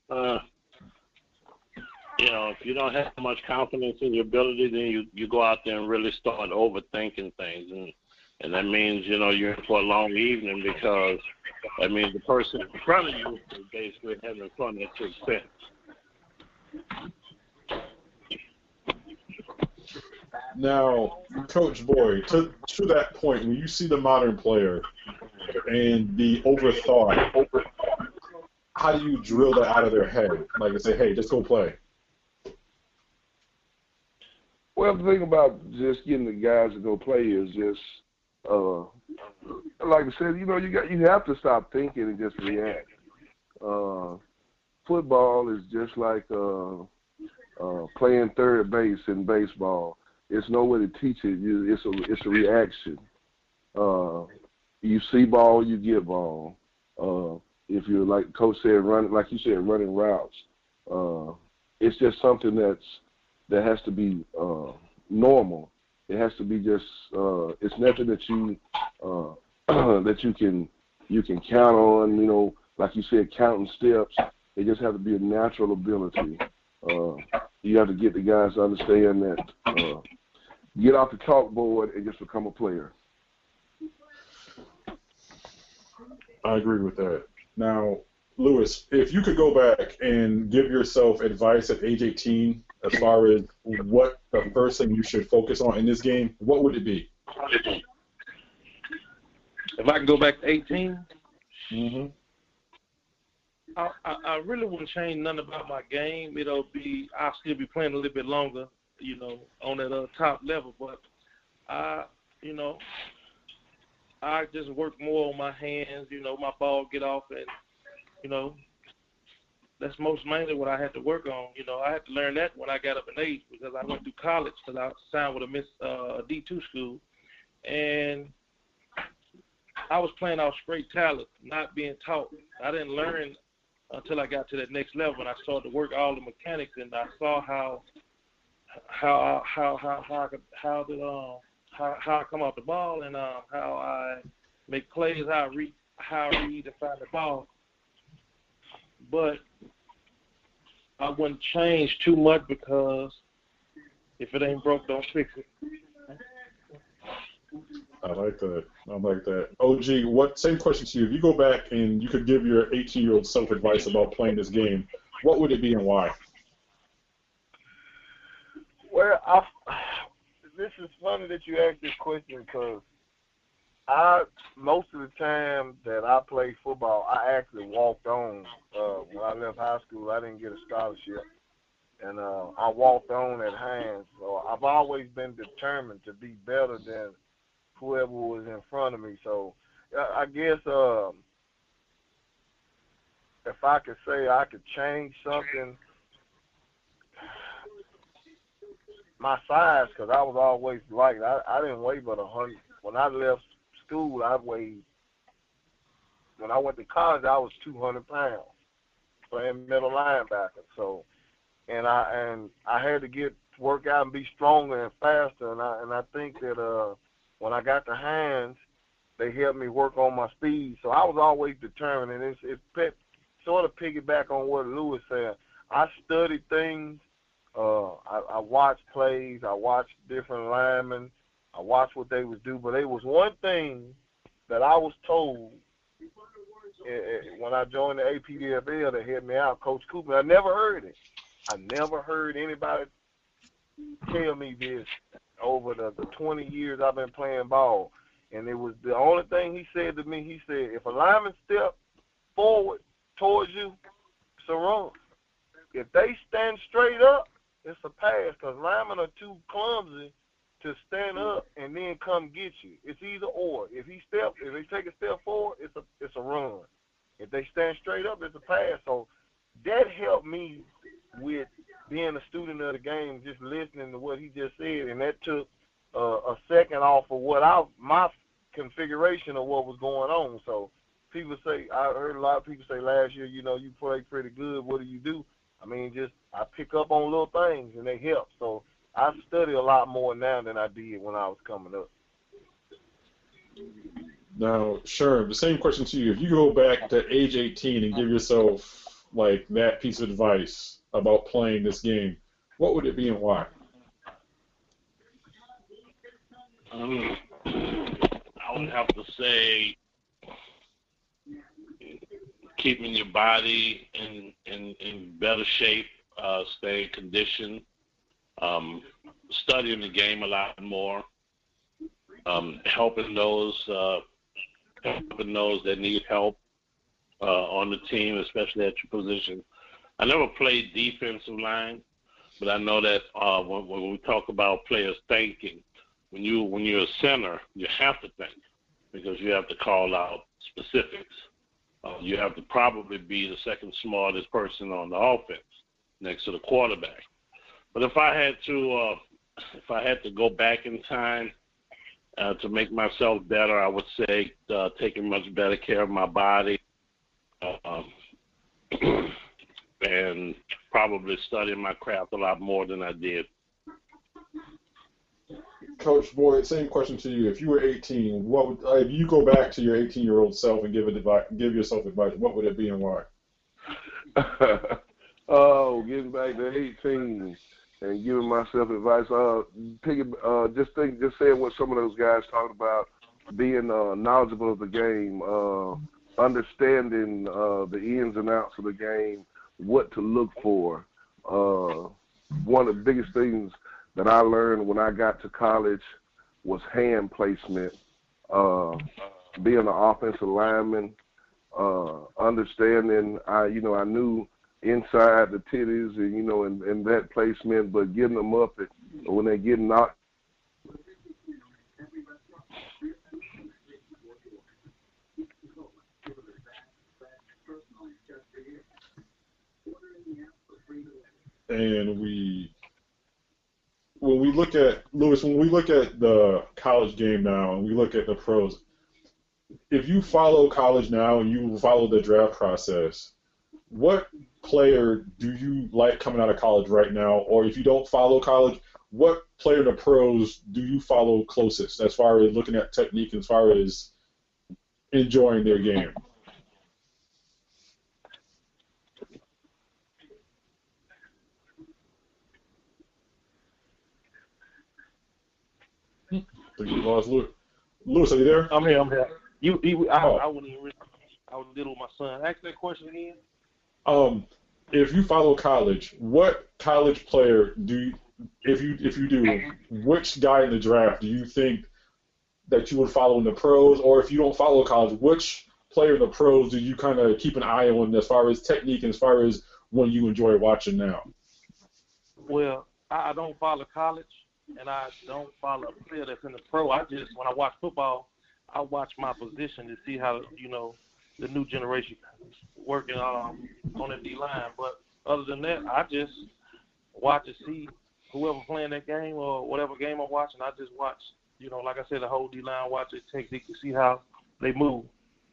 if you don't have much confidence in your ability, then you go out there and really start overthinking things. And that means, you're in for a long evening, because that means the person in front of you is basically having fun at your expense.
Now, Coach Boyd, to that point, when you see the modern player and the overthought, how do you drill that out of their head? Like, say, hey, just go play.
Well, the thing about just getting the guys to go play is just, like I said, you have to stop thinking and just react. Football is just like playing third base in baseball. It's no way to teach it. It's a reaction. You see ball, you get ball. If you're, like Coach said, running routes, it's just something that has to be normal. It has to be just. It's nothing that you can count on. Like you said, counting steps. It just has to be a natural ability. You have to get the guys to understand that. Get off the chalkboard and just become a player.
I agree with that. Now, Lewis, if you could go back and give yourself advice at age 18 as far as what the first thing you should focus on in this game, what would it be?
If I can go back to 18,
mm-hmm.
I really wouldn't change nothing about my game. I'll still be playing a little bit longer, on that top level. But I just work more on my hands, my ball get off, and, that's most mainly what I had to work on. I had to learn that when I got up in age, because I went through college because I signed with a D2 school. And I was playing off straight talent, not being taught. I didn't learn until I got to that next level, and I started to work all the mechanics, and I saw how I come off the ball, and how I make plays, how I read and find the ball. But I wouldn't change too much, because if it ain't broke, don't fix it.
I like that. OG, same question to you. If you go back and you could give your 18-year-old self advice about playing this game, what would it be and why?
Well, this is funny that you asked this question, because most of the time that I played football, I actually walked on. When I left high school, I didn't get a scholarship, and I walked on at Hines. So I've always been determined to be better than whoever was in front of me. So I guess if I could say I could change something, my size, because I was always light. I didn't weigh but 100. When I left school, I weighed. When I went to college, I was 200 pounds, playing middle linebacker. So, and I had to work out and be stronger and faster. And I think that when I got the Hines, they helped me work on my speed. So I was always determined, and it's sort of piggyback on what Lewis said. I studied things. I watched plays. I watched different linemen. I watched what they would do. But there was one thing that I was told when I joined the APDFL that helped me out, Coach Cooper. I never heard it. I never heard anybody tell me this over the 20 years I've been playing ball. And it was the only thing he said to me. He said, if a lineman step forward towards you, it's a run. If they stand straight up, it's a pass because linemen are too clumsy to stand up and then come get you. It's either or. If they take a step forward, it's a run. If they stand straight up, it's a pass. So that helped me with being a student of the game, just listening to what he just said, and that took a second off of my configuration of what was going on. So people say, I heard a lot of people say last year, you play pretty good. What do? I mean, I pick up on little things and they help. So I study a lot more now than I did when I was coming up.
Now, Sherm, the same question to you. If you go back to age 18 and give yourself like that piece of advice about playing this game, what would it be and why?
I would have to say keeping your body in better shape, staying conditioned, studying the game a lot more, helping those that need help on the team, especially at your position. I never played defensive line, but I know that when we talk about players thinking, when you're a center, you have to think because you have to call out specifics. You have to probably be the second smartest person on the offense next to the quarterback. But if I had to go back in time to make myself better, I would say taking much better care of my body and probably studying my craft a lot more than I did.
Coach Boyd, same question to you. If you were 18, if you go back to your 18-year-old self and give yourself advice, what would it be and why?
Getting back to 18 and giving myself advice. Just saying what some of those guys talked about, being knowledgeable of the game, understanding the ins and outs of the game, what to look for. One of the biggest things that I learned when I got to college was hand placement, being an offensive lineman, understanding. I knew inside the titties and that placement, but getting them up when they're getting knocked.
And when we look at the college game now and we look at the pros, if you follow college now and you follow the draft process, what player do you like coming out of college right now? Or if you don't follow college, what player in the pros do you follow closest as far as looking at technique, as far as enjoying their game? You lost Lewis. Lewis, are you there?
I'm here. I wouldn't even. I was dealing with my son. Ask that question again.
If you follow college, what college player if you do, which guy in the draft do you think that you would follow in the pros? Or if you don't follow college, which player in the pros do you kind of keep an eye on as far as technique and as far as one you enjoy watching now?
Well, I don't follow college. And I don't follow a player that's in the pro. When I watch football, I watch my position to see how, the new generation working on the D-line. But other than that, I just watch to see whoever playing that game or whatever game I'm watching. I just watch, like I said, the whole D-line, watch it technique to see how they move.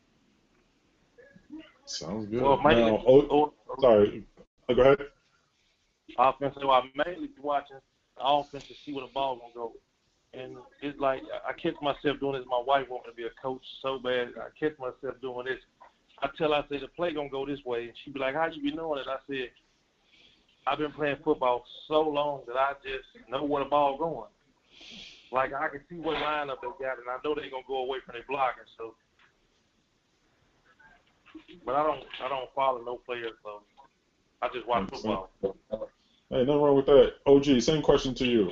Sounds good.
Sorry.
Go ahead.
Offensive, I mainly be watching the offense to see where the ball gonna go. And it's like I catch myself doing this. My wife wants me to be a coach so bad. I catch myself doing this. I say the play gonna go this way, and she be like, "How you be knowing it?" I said, "I've been playing football so long that I just know where the ball going. Like I can see what lineup they got, and I know they gonna go away from their blocking. So, but I don't follow no players, so I just watch football."
Hey, nothing wrong with that. OG, same question to you.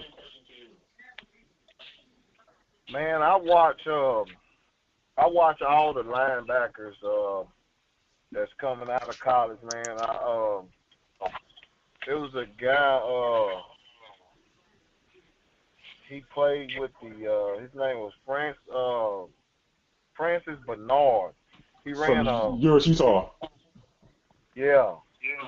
Man, I watch all the linebackers. that's coming out of college, man. There was a guy. He played with the. His name was Francis Bernard. He ran
From Utah.
Yeah.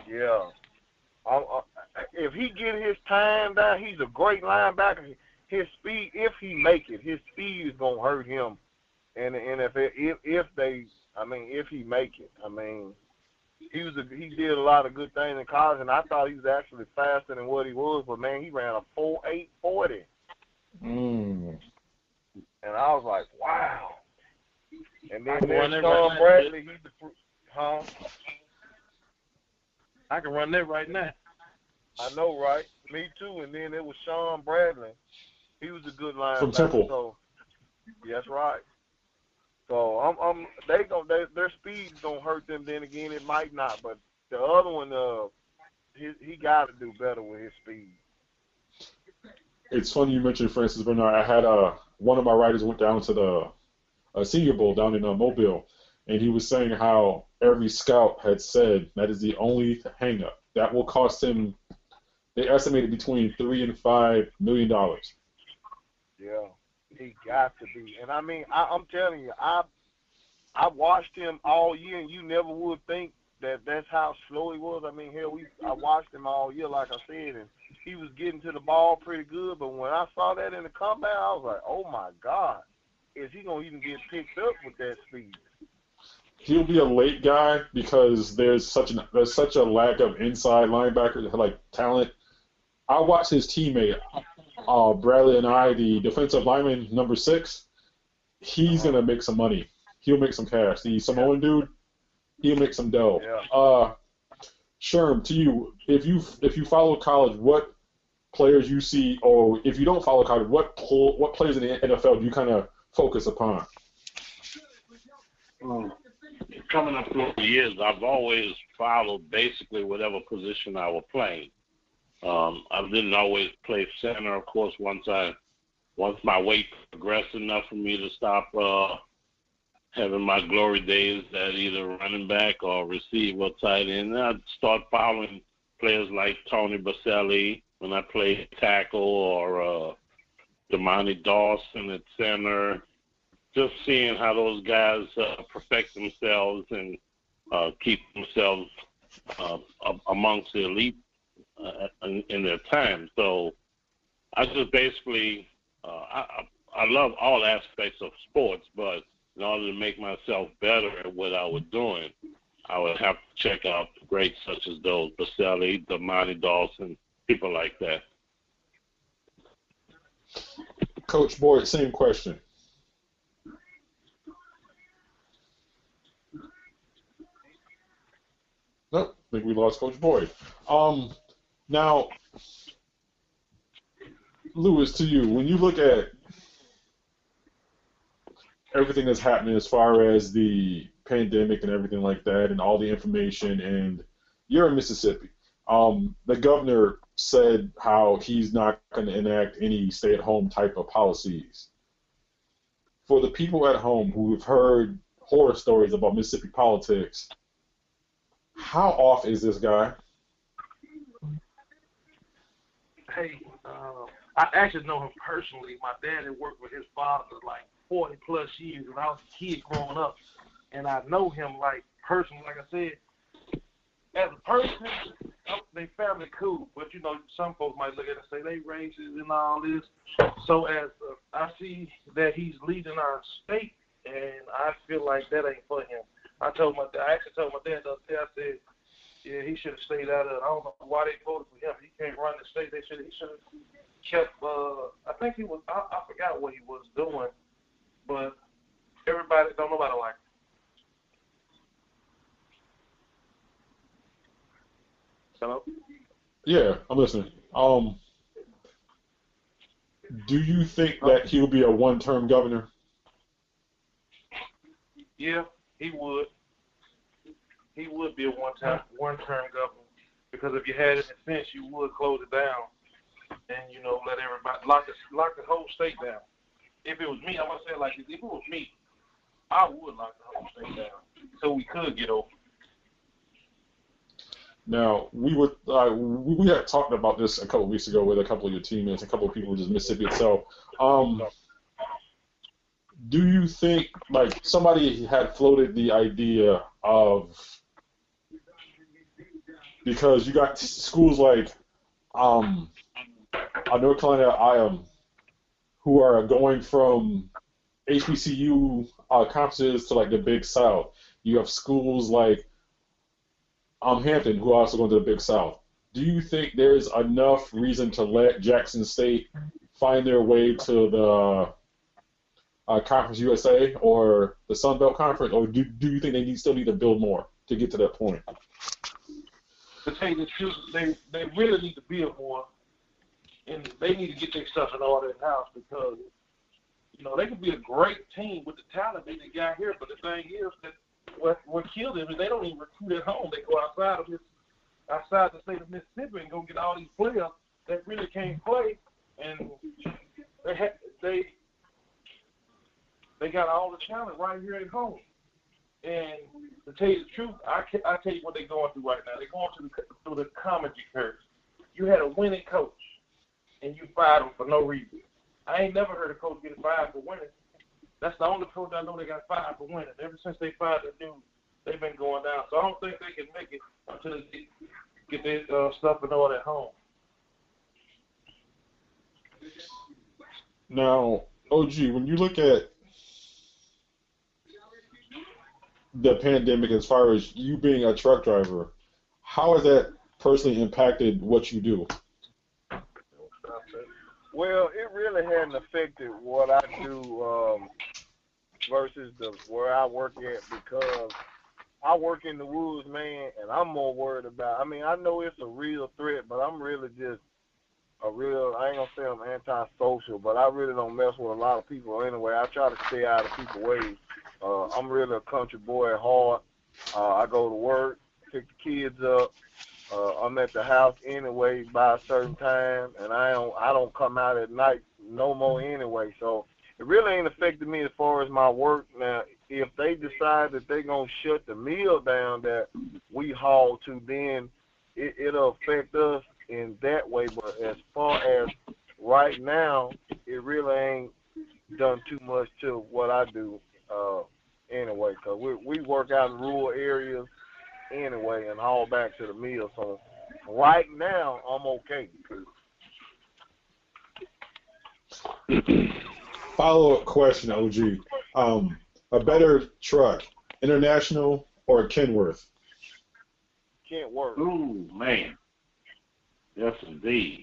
If he get his time down, he's a great linebacker. His speed, if he make it, his speed is gonna hurt him in the NFL. If he make it, he did a lot of good things in college, and I thought he was actually faster than what he was. But man, he ran a 4.840, and I was like, wow. And then there's Sean Bradley. He's the
I can run that right now.
I know, right? Me too. And then it was Sean Bradley. He was a good linebacker.
From Temple.
So, that's right. So their speed's gonna hurt them. Then again, it might not. But the other one, he got to do better with his speed.
It's funny you mentioned Francis Bernard. I had one of my writers went down to the Senior Bowl down in Mobile, and he was saying how every scout had said that is the only hang-up. That will cost him, they estimated between $3 and $5 million.
Yeah, he got to be. And I'm telling you, I watched him all year, and you never would think that that's how slow he was. I watched him all year, like I said, and he was getting to the ball pretty good. But when I saw that in the comeback, I was like, oh my God, is he gonna even get picked up with that speed?
He'll be a late guy because there's such a lack of inside linebacker like talent. I watched his teammate Bradley and the defensive lineman number 6. He's gonna make some money. He'll make some cash. The Samoan dude, he'll make some dough.
Yeah.
Sherm, to you, if you follow college, what players you see, or if you don't follow college, what players in the NFL do you kind of focus upon?
Coming up through the years, I've always followed basically whatever position I was playing. I didn't always play center, of course. Once my weight progressed enough for me to stop having my glory days at either running back or receiver or tight end, I'd start following players like Tony Baselli when I played tackle, or Damani Dawson at center. Just seeing how those guys perfect themselves and keep themselves amongst the elite in their time. So I just basically, I love all aspects of sports, but in order to make myself better at what I was doing, I would have to check out the greats such as those, Baselli, Damani Dawson, people like that.
Coach Boyd, same question. Nope, I think we lost Coach Boyd. Now, Lewis, to you, when you look at everything that's happening as far as the pandemic and everything like that and all the information, and you're in Mississippi, the governor said how he's not going to enact any stay-at-home type of policies. For the people at home who have heard horror stories about Mississippi politics, how off is this guy?
Hey, I actually know him personally. My dad had worked with his father like 40 plus years when I was a kid growing up, and I know him like personally. Like I said, as a person, they family cool, but some folks might look at it and say they racist and all this. So as I see that he's leading our state, and I feel like that ain't for him. I actually told my dad the other day, I said, yeah, he should have stayed out of it. I don't know why they voted for him. He can't run the state. He should have kept, I think he was, I forgot what he was doing, but don't nobody like him. Hello?
Yeah, I'm listening. Do you think that he'll be a one-term governor?
Yeah, he would. He would be a one-term governor, because if you had it in fence, you would close it down and let everybody lock the whole state down. If it was me, I would say if it was me, I would lock the whole state down so we could get over.
Now, we had talked about this a couple of weeks ago with a couple of your teammates, a couple of people just Mississippi itself. Do you think, like, somebody had floated the idea of, because you got schools like North Carolina, who are going from HBCU conferences to like the Big South. You have schools like Hampton, who are also going to the Big South. Do you think there's enough reason to let Jackson State find their way to the Conference USA or the Sun Belt Conference, or do you think they still need to build more to get to that point?
To tell you the truth, they really need to build more, and they need to get their stuff in order in-house because, you know, they could be a great team with the talent that they got here, but the thing is that what killed them is they don't even recruit at home. They go outside the state of Mississippi and go get all these players that really can't play, and they got all the talent right here at home. And to tell you the truth, I tell you what they're going through right now. They're going through the comedy curse. You had a winning coach, and you fired him for no reason. I ain't never heard a coach get fired for winning. That's the only coach I know they got fired for winning. Ever since they fired the dude, they've been going down. So I don't think they can make it until they get their stuff in order at home.
Now, OG, when you look at the pandemic, as far as you being a truck driver, how has that personally impacted what you do?
Well, it really hadn't affected what I do versus where I work at because I work in the woods, man, and I'm more worried about. I mean, I know it's a real threat, but I'm really just I ain't gonna say I'm antisocial, but I really don't mess with a lot of people anyway. I try to stay out of people's ways. I'm really a country boy at heart. I go to work, pick the kids up. I'm at the house anyway by a certain time, and I don't come out at night no more anyway. So it really ain't affected me as far as my work. Now, if they decide that they're gonna shut the mill down that we haul to, then it'll affect us in that way. But as far as right now, it really ain't done too much to what I do anyway, because we work out in rural areas anyway and haul back to the mill. So right now, I'm okay.
Follow-up question, OG. A better truck, International or Kenworth?
Kenworth.
Ooh, man. Yes, indeed.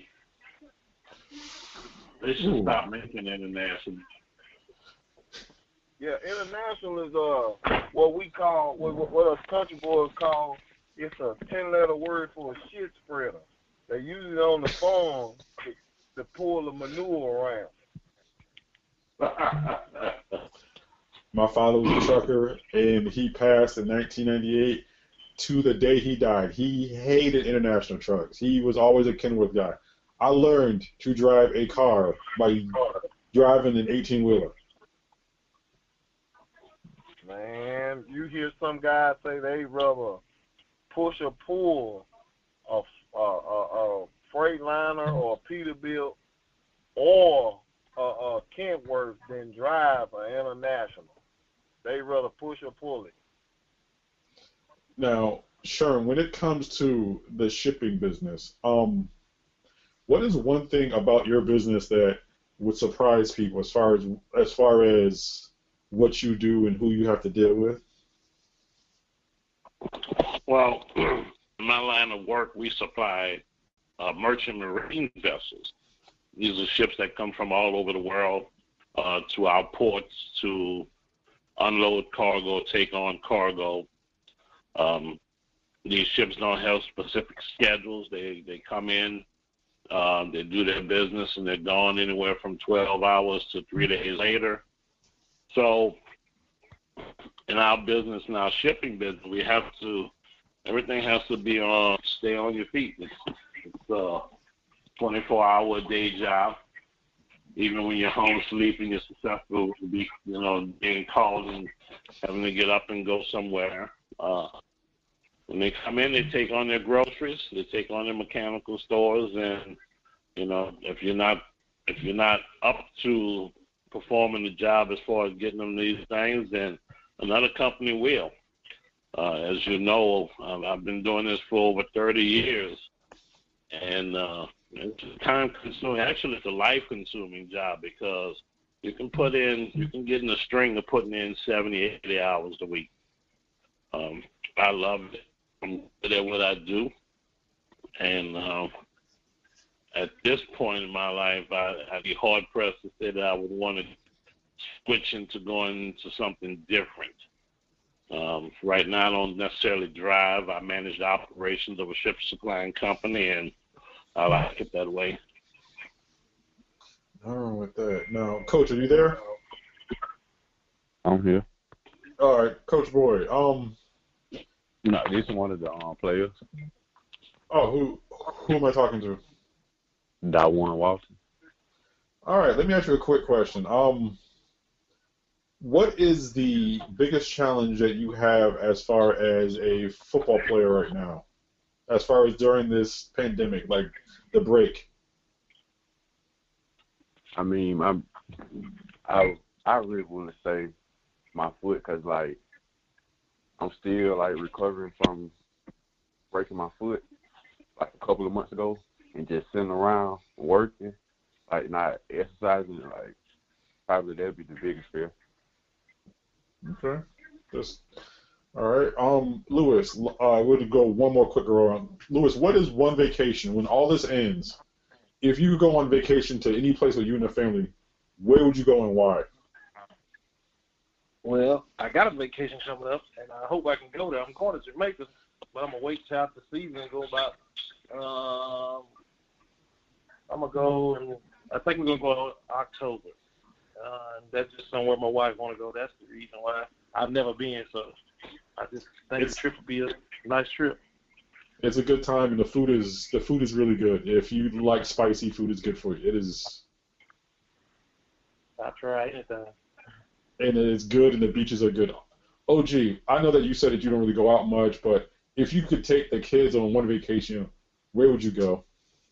They should stop making International.
Yeah, International is what we call, what us country boys call, it's a 10-letter word for a shit spreader. They use it on the farm to pull the manure around.
My father was a trucker, and he passed in 1998 to the day he died. He hated International trucks. He was always a Kenworth guy. I learned to drive a car by driving an 18-wheeler.
Man, you hear some guys say they rather push or pull a Freightliner or a Peterbilt or a Kenworth than drive an International. They rather push or pull it.
Now, Sherm, when it comes to the shipping business, what is one thing about your business that would surprise people as far as what you do and who you have to deal with?
Well, in my line of work, we supply merchant marine vessels. These are ships that come from all over the world to our ports to unload cargo, take on cargo. These ships don't have specific schedules. They come in, they do their business, and they're gone anywhere from 12 hours to 3 days later. So in our business, in our shipping business, everything has to be stay on your feet. It's a 24-hour day job. Even when you're home sleeping, you're susceptible to be, being called and having to get up and go somewhere. When they come in, they take on their groceries, they take on their mechanical stores, and if you're not up to performing the job as far as getting them these things, then another company will. As you know, I've been doing this for over 30 years, and it's time-consuming. Actually, it's a life-consuming job because you can get in a string of putting in 70, 80 hours a week. I love it. I'm good at what I do, and at this point in my life, I'd be hard-pressed to say that I would want to switch into going into something different. Right now, I don't necessarily drive. I manage the operations of a ship supplying company, and I like it that way.
Nothing wrong with that. Now, Coach, are you there?
I'm here.
All right, Coach Boyd.
No, this is one of the players.
Oh, who am I talking to?
Dawan Watson.
All right, let me ask you a quick question. What is the biggest challenge that you have as far as a football player right now, as far as during this pandemic, like the break?
I mean, I really want to say my foot because, like, I'm still, like, recovering from breaking my foot, like, a couple of months ago, and just sitting around working, like, not exercising, like, probably that'd be the biggest fear.
Okay. All right. Lewis, we'll go one more quick go around. Lewis, what is one vacation when all this ends? If you could go on vacation to any place with you and your family, where would you go and why?
Well, I got a vacation coming up, and I hope I can go there. I'm going to Jamaica, but I'm going to wait till after the season and go about, I'm going to go, and I think we're going to go in October. That's just somewhere my wife want to go. That's the reason why. I've never been, so I just think the trip would be a nice trip.
It's a good time, and the food is really good. If you like spicy food, it's good for you. It is.
I try anything.
And it's good, and the beaches are good. OG, I know that you said that you don't really go out much, but if you could take the kids on one vacation, where would you go?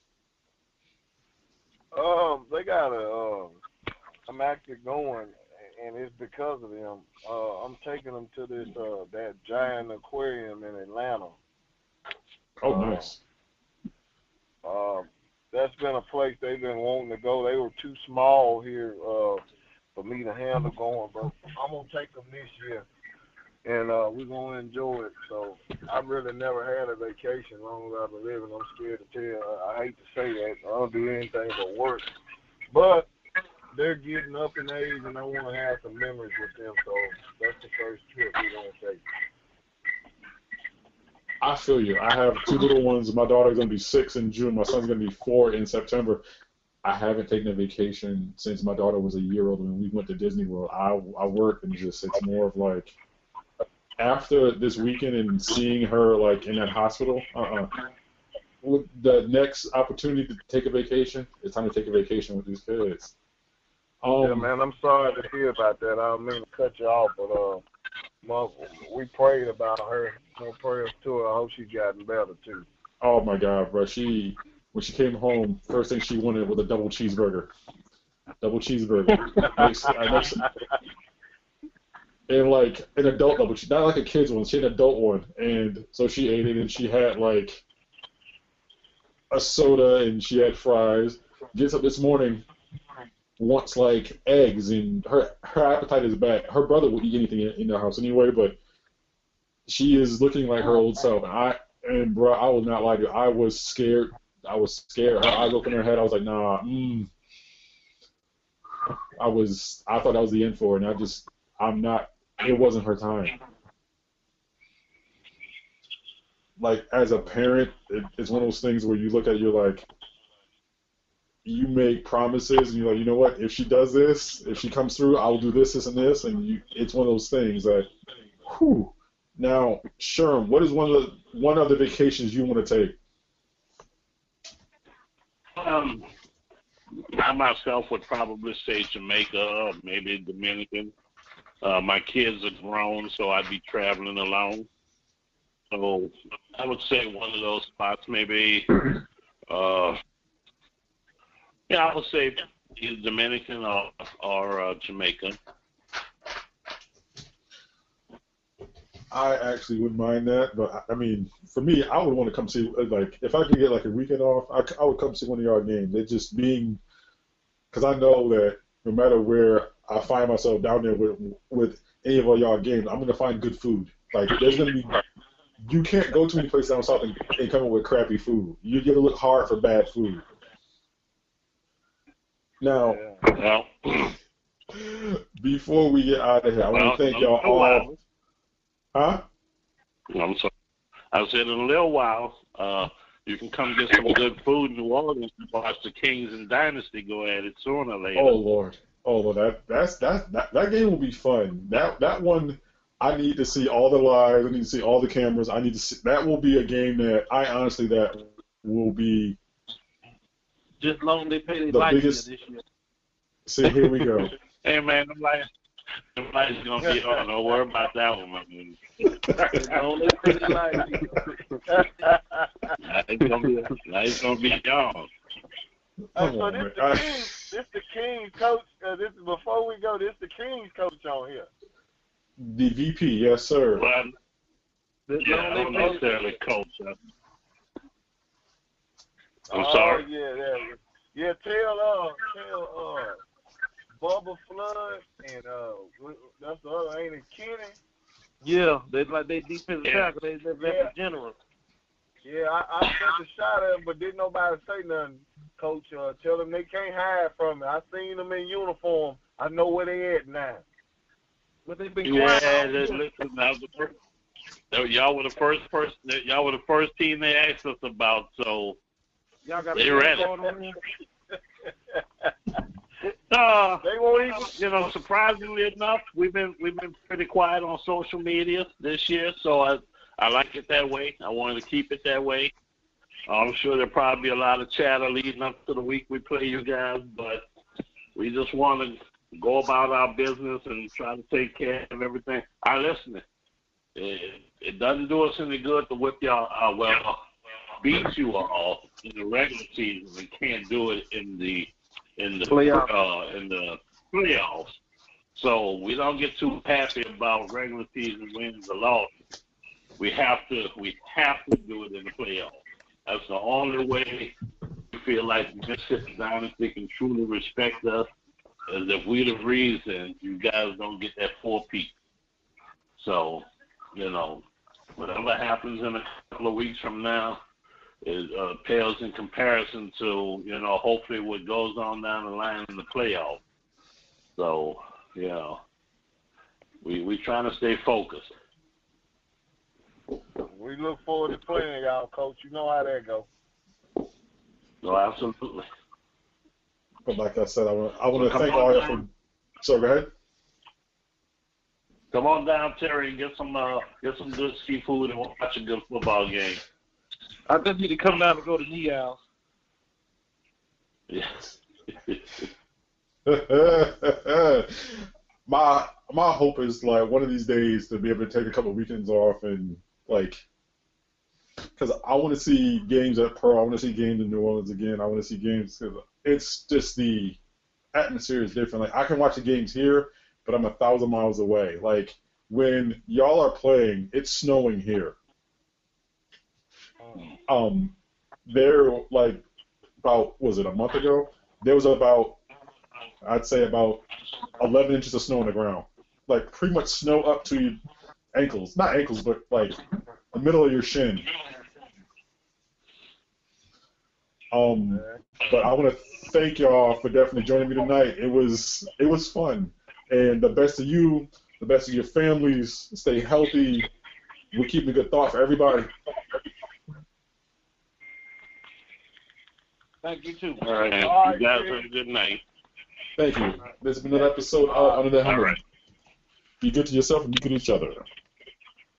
They got I'm actually going, and it's because of them. I'm taking them to this that giant aquarium in Atlanta.
Oh, nice.
That's been a place they've been wanting to go. They were too small here for me to handle going, but I'm gonna take them this year, and we're gonna enjoy it. So I really never had a vacation as long as I've been living. I'm scared to tell. I hate to say that. I don't do anything but work, but they're getting up in age, and I want to have some memories with them. So that's the first trip we're gonna take.
I feel you. I have two little ones. My daughter's going to be 6 in June. My son's going to be 4 in September. I haven't taken a vacation since my daughter was a year old when we went to Disney World. I work, and it's more of like, after this weekend and seeing her like in that hospital, the next opportunity to take a vacation, it's time to take a vacation with these kids.
Yeah, man, I'm sorry to hear about that. I don't mean to cut you off, but we prayed about her. No prayers to her. I hope she's gotten better too.
Oh my God, bro! When she came home, first thing she wanted was a double cheeseburger. And like an adult double cheese, not like a kid's one. She had an adult one, and so she ate it, and she had like a soda, and she had fries. Gets up this morning, wants like eggs, and her appetite is back. Her brother will eat anything in the house anyway, but she is looking like her old self. And bro, I will not lie to you. I was scared. Her eyes opened her head. I was like, nah. I thought that was the end for her, and I'm not. It wasn't her time. Like as a parent, it's one of those things where you look at it, you're like, you make promises, and you're like, you know what? If she does this, if she comes through, I'll do this, this, and this, and it's one of those things that, whew. Now, Sherm, what is one of the vacations you want to take?
I myself would probably say Jamaica or maybe Dominican. My kids are grown, so I'd be traveling alone. So I would say one of those spots maybe. Yeah, I would say either Dominican or Jamaica.
I actually wouldn't mind that, but I mean, for me, I would want to come see, like, if I could get like a weekend off, I would come see one of y'all games. It just being, because I know that no matter where I find myself down there with any of y'all games, I'm gonna find good food. Like, there's gonna be, you can't go to any place down south and come up with crappy food. You gotta look hard for bad food. Now,
Well,
before we get out of here, I want to thank y'all all. Huh?
I'm sorry. I said in a little while, you can come get some good food in New Orleans and watch the Kings and Dynasty go at it sooner or later.
Oh Lord, that game will be fun. That one, I need to see all the lives. I need to see all the cameras. I need to see. That will be a game that that will be.
Just long they pay
the biggest. This year. See, here we go.
Hey man, them lights gonna be on. Don't worry about that one, man. Lights gonna be on.
So this the Kings coach. This is before we go. This the Kings coach on here.
The VP, yes sir.
Well, I don't necessarily coach. I'm sorry.
Yeah. Tell Bubba Flood and that's the other, ain't it, Kenny?
Yeah, they defensive tackle. They left the general.
Yeah, I sent a shot at him, but didn't nobody say nothing. Coach, tell them they can't hide from me. I seen them in uniform. I know where they at now.
But they been
listen, y'all were the first person. Y'all were the first team they asked us about. So
y'all got
they ready.
They won't even.
Surprisingly enough, we've been pretty quiet on social media this year, so I like it that way. I wanted to keep it that way. I'm sure there'll probably be a lot of chatter leading up to the week we play you guys, but we just want to go about our business and try to take care of everything. Listen, it doesn't do us any good to whip y'all beat you all in the regular season. We can't do it in the playoffs. So we don't get too happy about regular season wins or losses. We have to do it in the playoffs. That's the only way we feel like Mississippi Dynasty can truly respect us, is if we're the reason you guys don't get that 4-peat. So, whatever happens in a couple of weeks from now, it pales in comparison to, hopefully what goes on down the line in the playoffs. So, we trying to stay focused.
We look forward to playing y'all, Coach. You know how that go.
No, absolutely.
But like I said, I want to thank all y'all for. So go ahead.
Come on down, Terry, and get some good seafood and watch a good football game.
I just need to come down and go to Neal's.
Yes.
My hope is like one of these days to be able to take a couple of weekends off and because I want to see games at Pearl. I want to see games in New Orleans again. I want to see games because it's just the atmosphere is different. Like I can watch the games here, but I'm 1,000 miles away. Like when y'all are playing, it's snowing here. There like about a month ago? There was I'd say about 11 inches of snow on the ground. Like pretty much snow up to your ankles. Not ankles, but like the middle of your shin. But I want to thank y'all for definitely joining me tonight. It was fun. And the best of you, the best of your families, stay healthy. We're keeping a good thought for everybody.
Thank you too.
All right, you guys have a good night.
Thank you. This has been another episode of Under the Helmet. Be good to yourself and be good to each other.